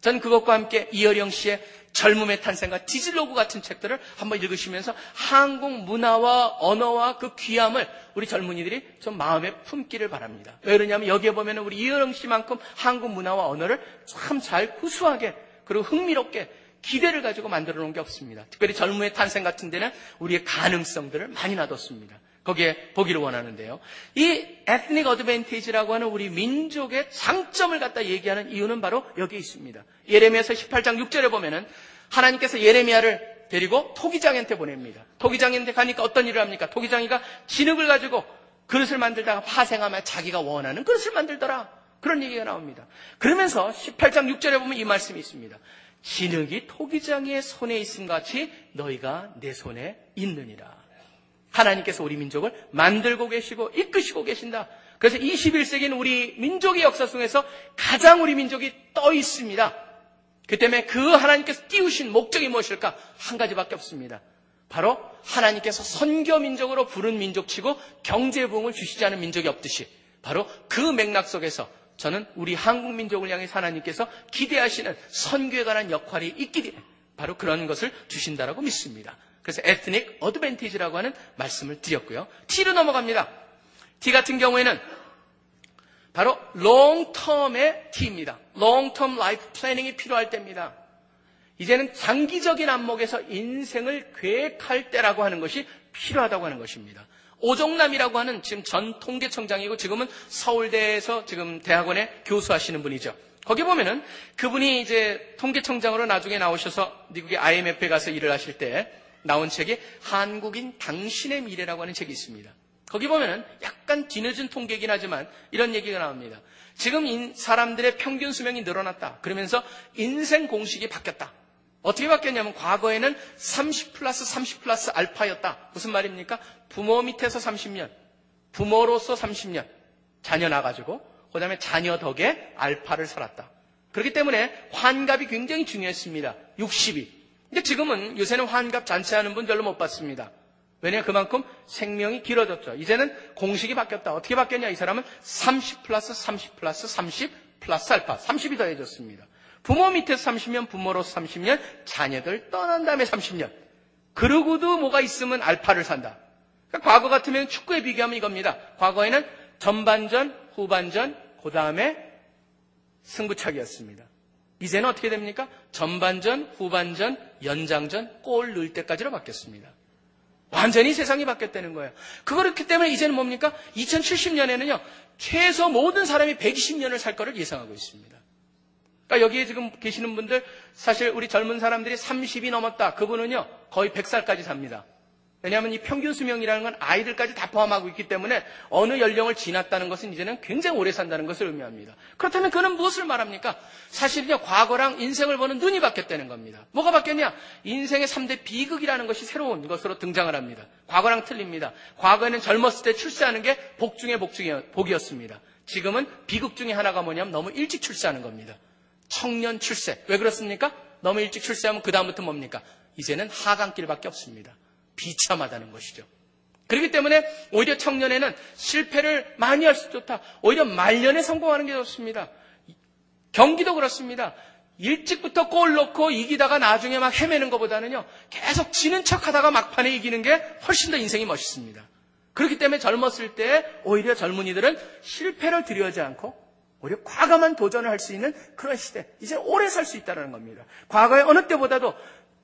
전 그것과 함께 이어령 씨의 젊음의 탄생과 디즐로그 같은 책들을 한번 읽으시면서 한국 문화와 언어와 그 귀함을 우리 젊은이들이 좀 마음에 품기를 바랍니다. 왜 그러냐면 여기에 보면 우리 이어령 씨만큼 한국 문화와 언어를 참 잘 구수하게 그리고 흥미롭게 기대를 가지고 만들어 놓은 게 없습니다. 특별히 젊음의 탄생 같은 데는 우리의 가능성들을 많이 놔뒀습니다. 거기에 보기를 원하는데요. 이 에트닉 어드밴티지라고 하는 우리 민족의 장점을 갖다 얘기하는 이유는 바로 여기 있습니다. 예레미야서 십팔 장 육 절에 보면은 하나님께서 예레미야를 데리고 토기장한테 보냅니다. 토기장한테 가니까 어떤 일을 합니까? 토기장이가 진흙을 가지고 그릇을 만들다가 파생하며 자기가 원하는 그릇을 만들더라. 그런 얘기가 나옵니다. 그러면서 십팔 장 육 절에 보면 이 말씀이 있습니다. 진흙이 토기장의 손에 있음 같이 너희가 내 손에 있느니라. 하나님께서 우리 민족을 만들고 계시고 이끄시고 계신다. 그래서 이십일 세기는 우리 민족의 역사 속에서 가장 우리 민족이 떠 있습니다. 그 때문에 그 하나님께서 띄우신 목적이 무엇일까? 한 가지밖에 없습니다. 바로 하나님께서 선교 민족으로 부른 민족치고 경제 부흥을 주시지 않은 민족이 없듯이 바로 그 맥락 속에서 저는 우리 한국 민족을 향해 하나님께서 기대하시는 선교에 관한 역할이 있기 때문에 바로 그런 것을 주신다라고 믿습니다. 그래서 에트닉 어드밴티지라고 하는 말씀을 드렸고요. T로 넘어갑니다. T 같은 경우에는 바로 롱텀의 T입니다. 롱텀 라이프 플래닝이 필요할 때입니다. 이제는 장기적인 안목에서 인생을 계획할 때라고 하는 것이 필요하다고 하는 것입니다. 오종남이라고 하는 지금 전 통계청장이고 지금은 서울대에서 지금 대학원에 교수하시는 분이죠. 거기 보면은 그분이 이제 통계청장으로 나중에 나오셔서 미국의 아이엠에프에 가서 일을 하실 때 나온 책이 한국인 당신의 미래라고 하는 책이 있습니다. 거기 보면은 약간 뒤늦은 통계이긴 하지만 이런 얘기가 나옵니다. 지금 사람들의 평균 수명이 늘어났다. 그러면서 인생 공식이 바뀌었다. 어떻게 바뀌었냐면 과거에는 삼십 플러스 삼십 플러스 알파였다. 무슨 말입니까? 부모 밑에서 삼십 년, 부모로서 삼십 년, 자녀 나가지고 그 다음에 자녀 덕에 알파를 살았다. 그렇기 때문에 환갑이 굉장히 중요했습니다. 육십이. 근데 지금은 요새는 환갑 잔치하는 분 별로 못 봤습니다. 왜냐하면 그만큼 생명이 길어졌죠. 이제는 공식이 바뀌었다. 어떻게 바뀌었냐? 이 사람은 삼십 플러스 삼십 플러스 삼십 플러스 알파. 삼십이 더해졌습니다. 부모 밑에서 삼십 년, 부모로서 삼십 년, 자녀들 떠난 다음에 삼십 년. 그러고도 뭐가 있으면 알파를 산다. 그러니까 과거 같으면 축구에 비교하면 이겁니다. 과거에는 전반전, 후반전, 그 다음에 승부차기였습니다. 이제는 어떻게 됩니까? 전반전, 후반전, 연장전, 골 넣을 때까지로 바뀌었습니다. 완전히 세상이 바뀌었다는 거예요. 그렇기 때문에 이제는 뭡니까? 이천칠십 년에는요, 최소 모든 사람이 백이십 년을 살 거를 예상하고 있습니다. 그러니까 여기에 지금 계시는 분들, 사실 우리 젊은 사람들이 삼십이 넘었다. 그분은요, 거의 백 살까지 삽니다. 왜냐하면 이 평균 수명이라는 건 아이들까지 다 포함하고 있기 때문에 어느 연령을 지났다는 것은 이제는 굉장히 오래 산다는 것을 의미합니다. 그렇다면 그는 무엇을 말합니까? 사실은요, 과거랑 인생을 보는 눈이 바뀌었다는 겁니다. 뭐가 바뀌었냐? 인생의 삼 대 비극이라는 것이 새로운 것으로 등장을 합니다. 과거랑 틀립니다. 과거에는 젊었을 때 출세하는 게 복 중에 복 중에 복이었습니다. 지금은 비극 중에 하나가 뭐냐면 너무 일찍 출세하는 겁니다. 청년 출세. 왜 그렇습니까? 너무 일찍 출세하면 그 다음부터 뭡니까? 이제는 하강길밖에 없습니다. 비참하다는 것이죠. 그렇기 때문에 오히려 청년에는 실패를 많이 할 수 좋다. 오히려 말년에 성공하는 게 좋습니다. 경기도 그렇습니다. 일찍부터 골 넣고 이기다가 나중에 막 헤매는 것보다는요, 계속 지는 척하다가 막판에 이기는 게 훨씬 더 인생이 멋있습니다. 그렇기 때문에 젊었을 때 오히려 젊은이들은 실패를 두려워하지 않고 오히려 과감한 도전을 할 수 있는 그런 시대, 이제 오래 살 수 있다는 겁니다. 과거의 어느 때보다도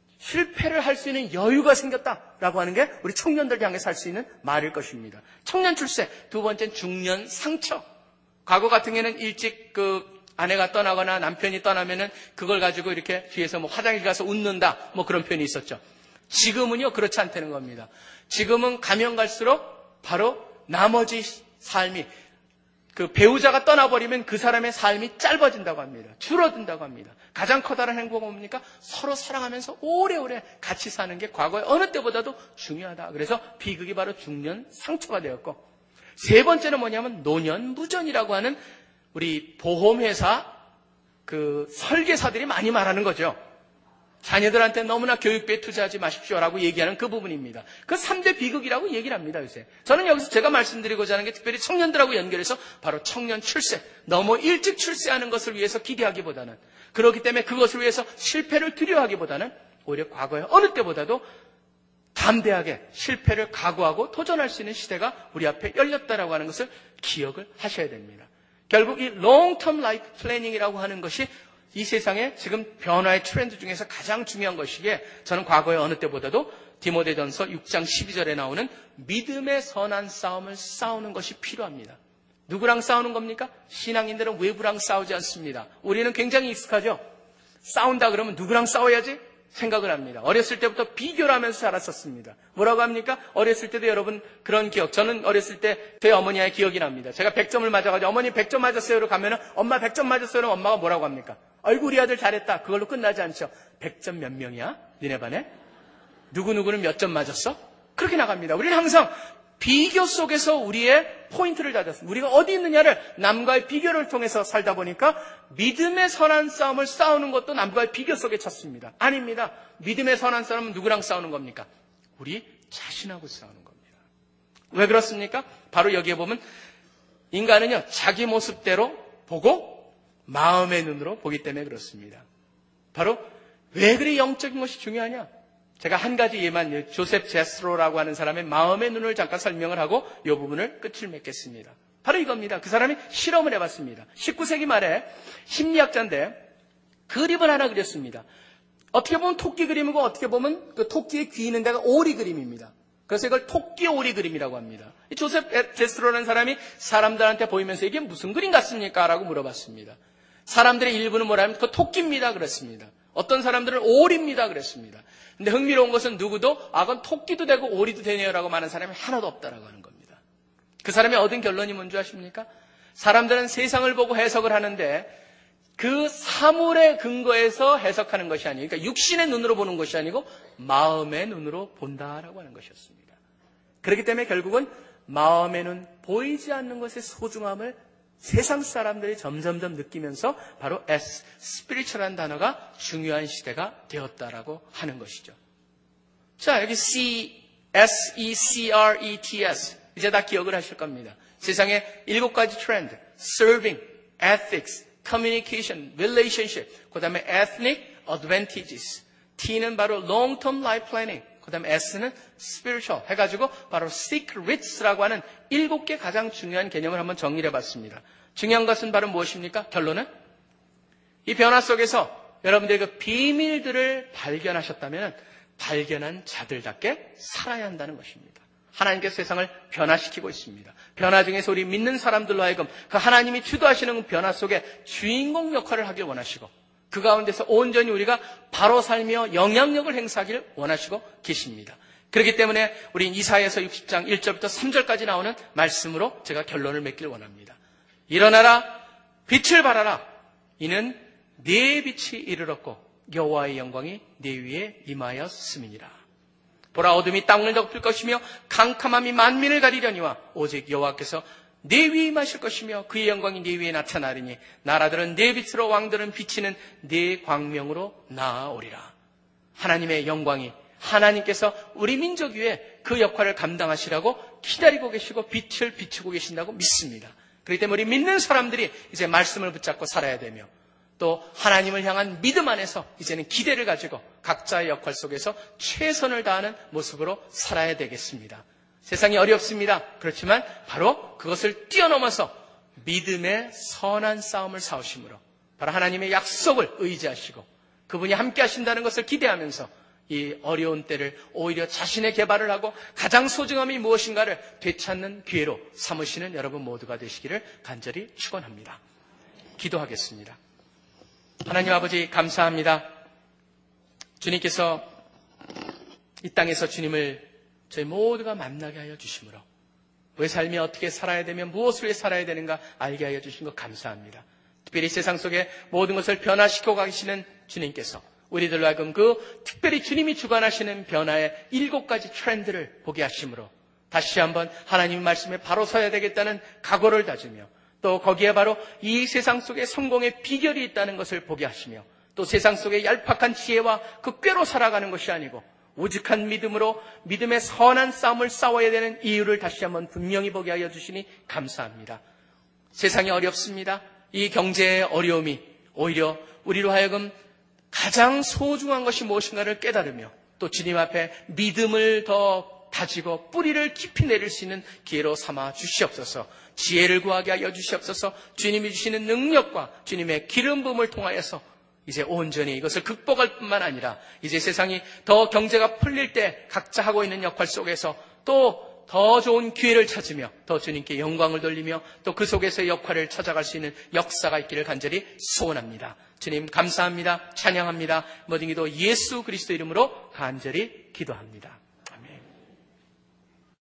실패를 할 수 있는 여유가 생겼다라고 하는 게 우리 청년들 향해서 할 수 있는 말일 것입니다. 청년 출세, 두 번째는 중년 상처. 과거 같은 경우에는 일찍 그 아내가 떠나거나 남편이 떠나면은 그걸 가지고 이렇게 뒤에서 뭐 화장실 가서 웃는다, 뭐 그런 표현이 있었죠. 지금은요, 그렇지 않다는 겁니다. 지금은 가면 갈수록 바로 나머지 삶이, 그 배우자가 떠나버리면 그 사람의 삶이 짧아진다고 합니다. 줄어든다고 합니다. 가장 커다란 행복은 뭡니까? 서로 사랑하면서 오래오래 같이 사는 게 과거의 어느 때보다도 중요하다. 그래서 비극이 바로 중년 상처가 되었고, 세 번째는 뭐냐면 노년무전이라고 하는 우리 보험회사 그 설계사들이 많이 말하는 거죠. 자녀들한테 너무나 교육비에 투자하지 마십시오라고 얘기하는 그 부분입니다. 그 삼 대 비극이라고 얘기를 합니다, 요새. 저는 여기서 제가 말씀드리고자 하는 게 특별히 청년들하고 연결해서 바로 청년 출세, 너무 일찍 출세하는 것을 위해서 기대하기보다는 그렇기 때문에 그것을 위해서 실패를 두려워하기보다는 오히려 과거의 어느 때보다도 담대하게 실패를 각오하고 도전할 수 있는 시대가 우리 앞에 열렸다라고 하는 것을 기억을 하셔야 됩니다. 결국 이 long-term life planning이라고 하는 것이 이 세상에 지금 변화의 트렌드 중에서 가장 중요한 것이기에 저는 과거의 어느 때보다도 디모데전서 육 장 십이 절에 나오는 믿음의 선한 싸움을 싸우는 것이 필요합니다. 누구랑 싸우는 겁니까? 신앙인들은 외부랑 싸우지 않습니다. 우리는 굉장히 익숙하죠. 싸운다 그러면 누구랑 싸워야지 생각을 합니다. 어렸을 때부터 비교를 하면서 자랐었습니다. 뭐라고 합니까? 어렸을 때도 여러분 그런 기억, 저는 어렸을 때 제 어머니의 기억이 납니다. 제가 백 점을 맞아가지고 어머니 백 점 맞았어요로 가면은 엄마 백 점 맞았어요. 그럼 엄마가 뭐라고 합니까? 아이고 우리 아들 잘했다. 그걸로 끝나지 않죠. 백 점 몇 명이야? 니네 반에? 누구누구는 몇 점 맞았어? 그렇게 나갑니다. 우리는 항상 비교 속에서 우리의 포인트를 찾았습니다. 우리가 어디 있느냐를 남과의 비교를 통해서 살다 보니까 믿음의 선한 싸움을 싸우는 것도 남과의 비교 속에 찾습니다. 아닙니다. 믿음의 선한 싸움은 누구랑 싸우는 겁니까? 우리 자신하고 싸우는 겁니다. 왜 그렇습니까? 바로 여기에 보면 인간은요 자기 모습대로 보고 마음의 눈으로 보기 때문에 그렇습니다. 바로 왜 그리 영적인 것이 중요하냐? 제가 한 가지 예만 조셉 제스로라고 하는 사람의 마음의 눈을 잠깐 설명을 하고 이 부분을 끝을 맺겠습니다. 바로 이겁니다. 그 사람이 실험을 해봤습니다. 십구 세기 말에 심리학자인데 그림을 하나 그렸습니다. 어떻게 보면 토끼 그림이고 어떻게 보면 그 토끼의 귀 있는 데가 오리 그림입니다. 그래서 이걸 토끼 오리 그림이라고 합니다. 이 조셉 제스로라는 사람이 사람들한테 보이면서 이게 무슨 그림 같습니까? 라고 물어봤습니다. 사람들의 일부는 뭐라면 그 토끼입니다. 그랬습니다. 어떤 사람들은 오리입니다. 그랬습니다. 근데 흥미로운 것은 누구도 아 그건 토끼도 되고 오리도 되네요라고 말하는 사람이 하나도 없다라고 하는 겁니다. 그 사람이 얻은 결론이 뭔지 아십니까? 사람들은 세상을 보고 해석을 하는데 그 사물의 근거에서 해석하는 것이 아니고 그러니까 육신의 눈으로 보는 것이 아니고 마음의 눈으로 본다라고 하는 것이었습니다. 그렇기 때문에 결국은 마음의 눈, 보이지 않는 것의 소중함을 세상 사람들이 점점점 느끼면서 바로 S, spiritual한 단어가 중요한 시대가 되었다라고 하는 것이죠. 자, 여기 C, S, E, C, R, E, T, S 이제 다 기억을 하실 겁니다. 세상에 일곱 가지 트렌드, serving, ethics, communication, relationship, 그 다음에 ethnic advantages, T는 바로 long-term life planning, 그 다음에 S는 spiritual 해가지고 바로 secrets라고 하는 일곱 개 가장 중요한 개념을 한번 정리를 해봤습니다. 중요한 것은 바로 무엇입니까? 결론은 이 변화 속에서 여러분들이 그 비밀들을 발견하셨다면 발견한 자들답게 살아야 한다는 것입니다. 하나님께서 세상을 변화시키고 있습니다. 변화 중에서 우리 믿는 사람들로 하여금 그 하나님이 주도하시는 변화 속에 주인공 역할을 하길 원하시고 그 가운데서 온전히 우리가 바로 살며 영향력을 행사하기를 원하시고 계십니다. 그렇기 때문에 우리 이사야서 육십 장 일 절부터 삼 절까지 나오는 말씀으로 제가 결론을 맺길 원합니다. 일어나라 빛을 발하라 이는 네 빛이 이르렀고 여호와의 영광이 네 위에 임하였음이니라. 보라 어둠이 땅을 덮을 것이며 캄캄함이 만민을 가리려니와 오직 여호와께서 네 위에 임하실 것이며 그의 영광이 네 위에 나타나리니 나라들은 네 빛으로 왕들은 비치는 네 광명으로 나아오리라. 하나님의 영광이 하나님께서 우리 민족 위에 그 역할을 감당하시라고 기다리고 계시고 빛을 비추고 계신다고 믿습니다. 그렇기 때문에 우리 믿는 사람들이 이제 말씀을 붙잡고 살아야 되며 또 하나님을 향한 믿음 안에서 이제는 기대를 가지고 각자의 역할 속에서 최선을 다하는 모습으로 살아야 되겠습니다. 세상이 어렵습니다. 그렇지만 바로 그것을 뛰어넘어서 믿음의 선한 싸움을 싸우심으로 바로 하나님의 약속을 의지하시고 그분이 함께 하신다는 것을 기대하면서 이 어려운 때를 오히려 자신의 개발을 하고 가장 소중함이 무엇인가를 되찾는 기회로 삼으시는 여러분 모두가 되시기를 간절히 축원합니다. 기도하겠습니다. 하나님 아버지 감사합니다. 주님께서 이 땅에서 주님을 저희 모두가 만나게 하여 주심으로 우리 삶이 어떻게 살아야 되며 무엇을 위해 살아야 되는가 알게 하여 주신 것 감사합니다. 특별히 세상 속에 모든 것을 변화시켜 가시는 주님께서 우리들로 하여금 그 특별히 주님이 주관하시는 변화의 일곱 가지 트렌드를 보게 하심으로 다시 한번 하나님 말씀에 바로 서야 되겠다는 각오를 다지며 또 거기에 바로 이 세상 속에 성공의 비결이 있다는 것을 보게 하시며 또 세상 속에 얄팍한 지혜와 그 꾀로 살아가는 것이 아니고 오직한 믿음으로 믿음의 선한 싸움을 싸워야 되는 이유를 다시 한번 분명히 보게 하여 주시니 감사합니다. 세상이 어렵습니다. 이 경제의 어려움이 오히려 우리로 하여금 가장 소중한 것이 무엇인가를 깨달으며 또 주님 앞에 믿음을 더 다지고 뿌리를 깊이 내릴 수 있는 기회로 삼아 주시옵소서. 지혜를 구하게 하여 주시옵소서. 주님이 주시는 능력과 주님의 기름 부음을 통하여서 이제 온전히 이것을 극복할 뿐만 아니라 이제 세상이 더 경제가 풀릴 때 각자 하고 있는 역할 속에서 또 더 좋은 기회를 찾으며 더 주님께 영광을 돌리며 또 그 속에서의 역할을 찾아갈 수 있는 역사가 있기를 간절히 소원합니다. 주님 감사합니다. 찬양합니다. 모든 기도 예수 그리스도 이름으로 간절히 기도합니다.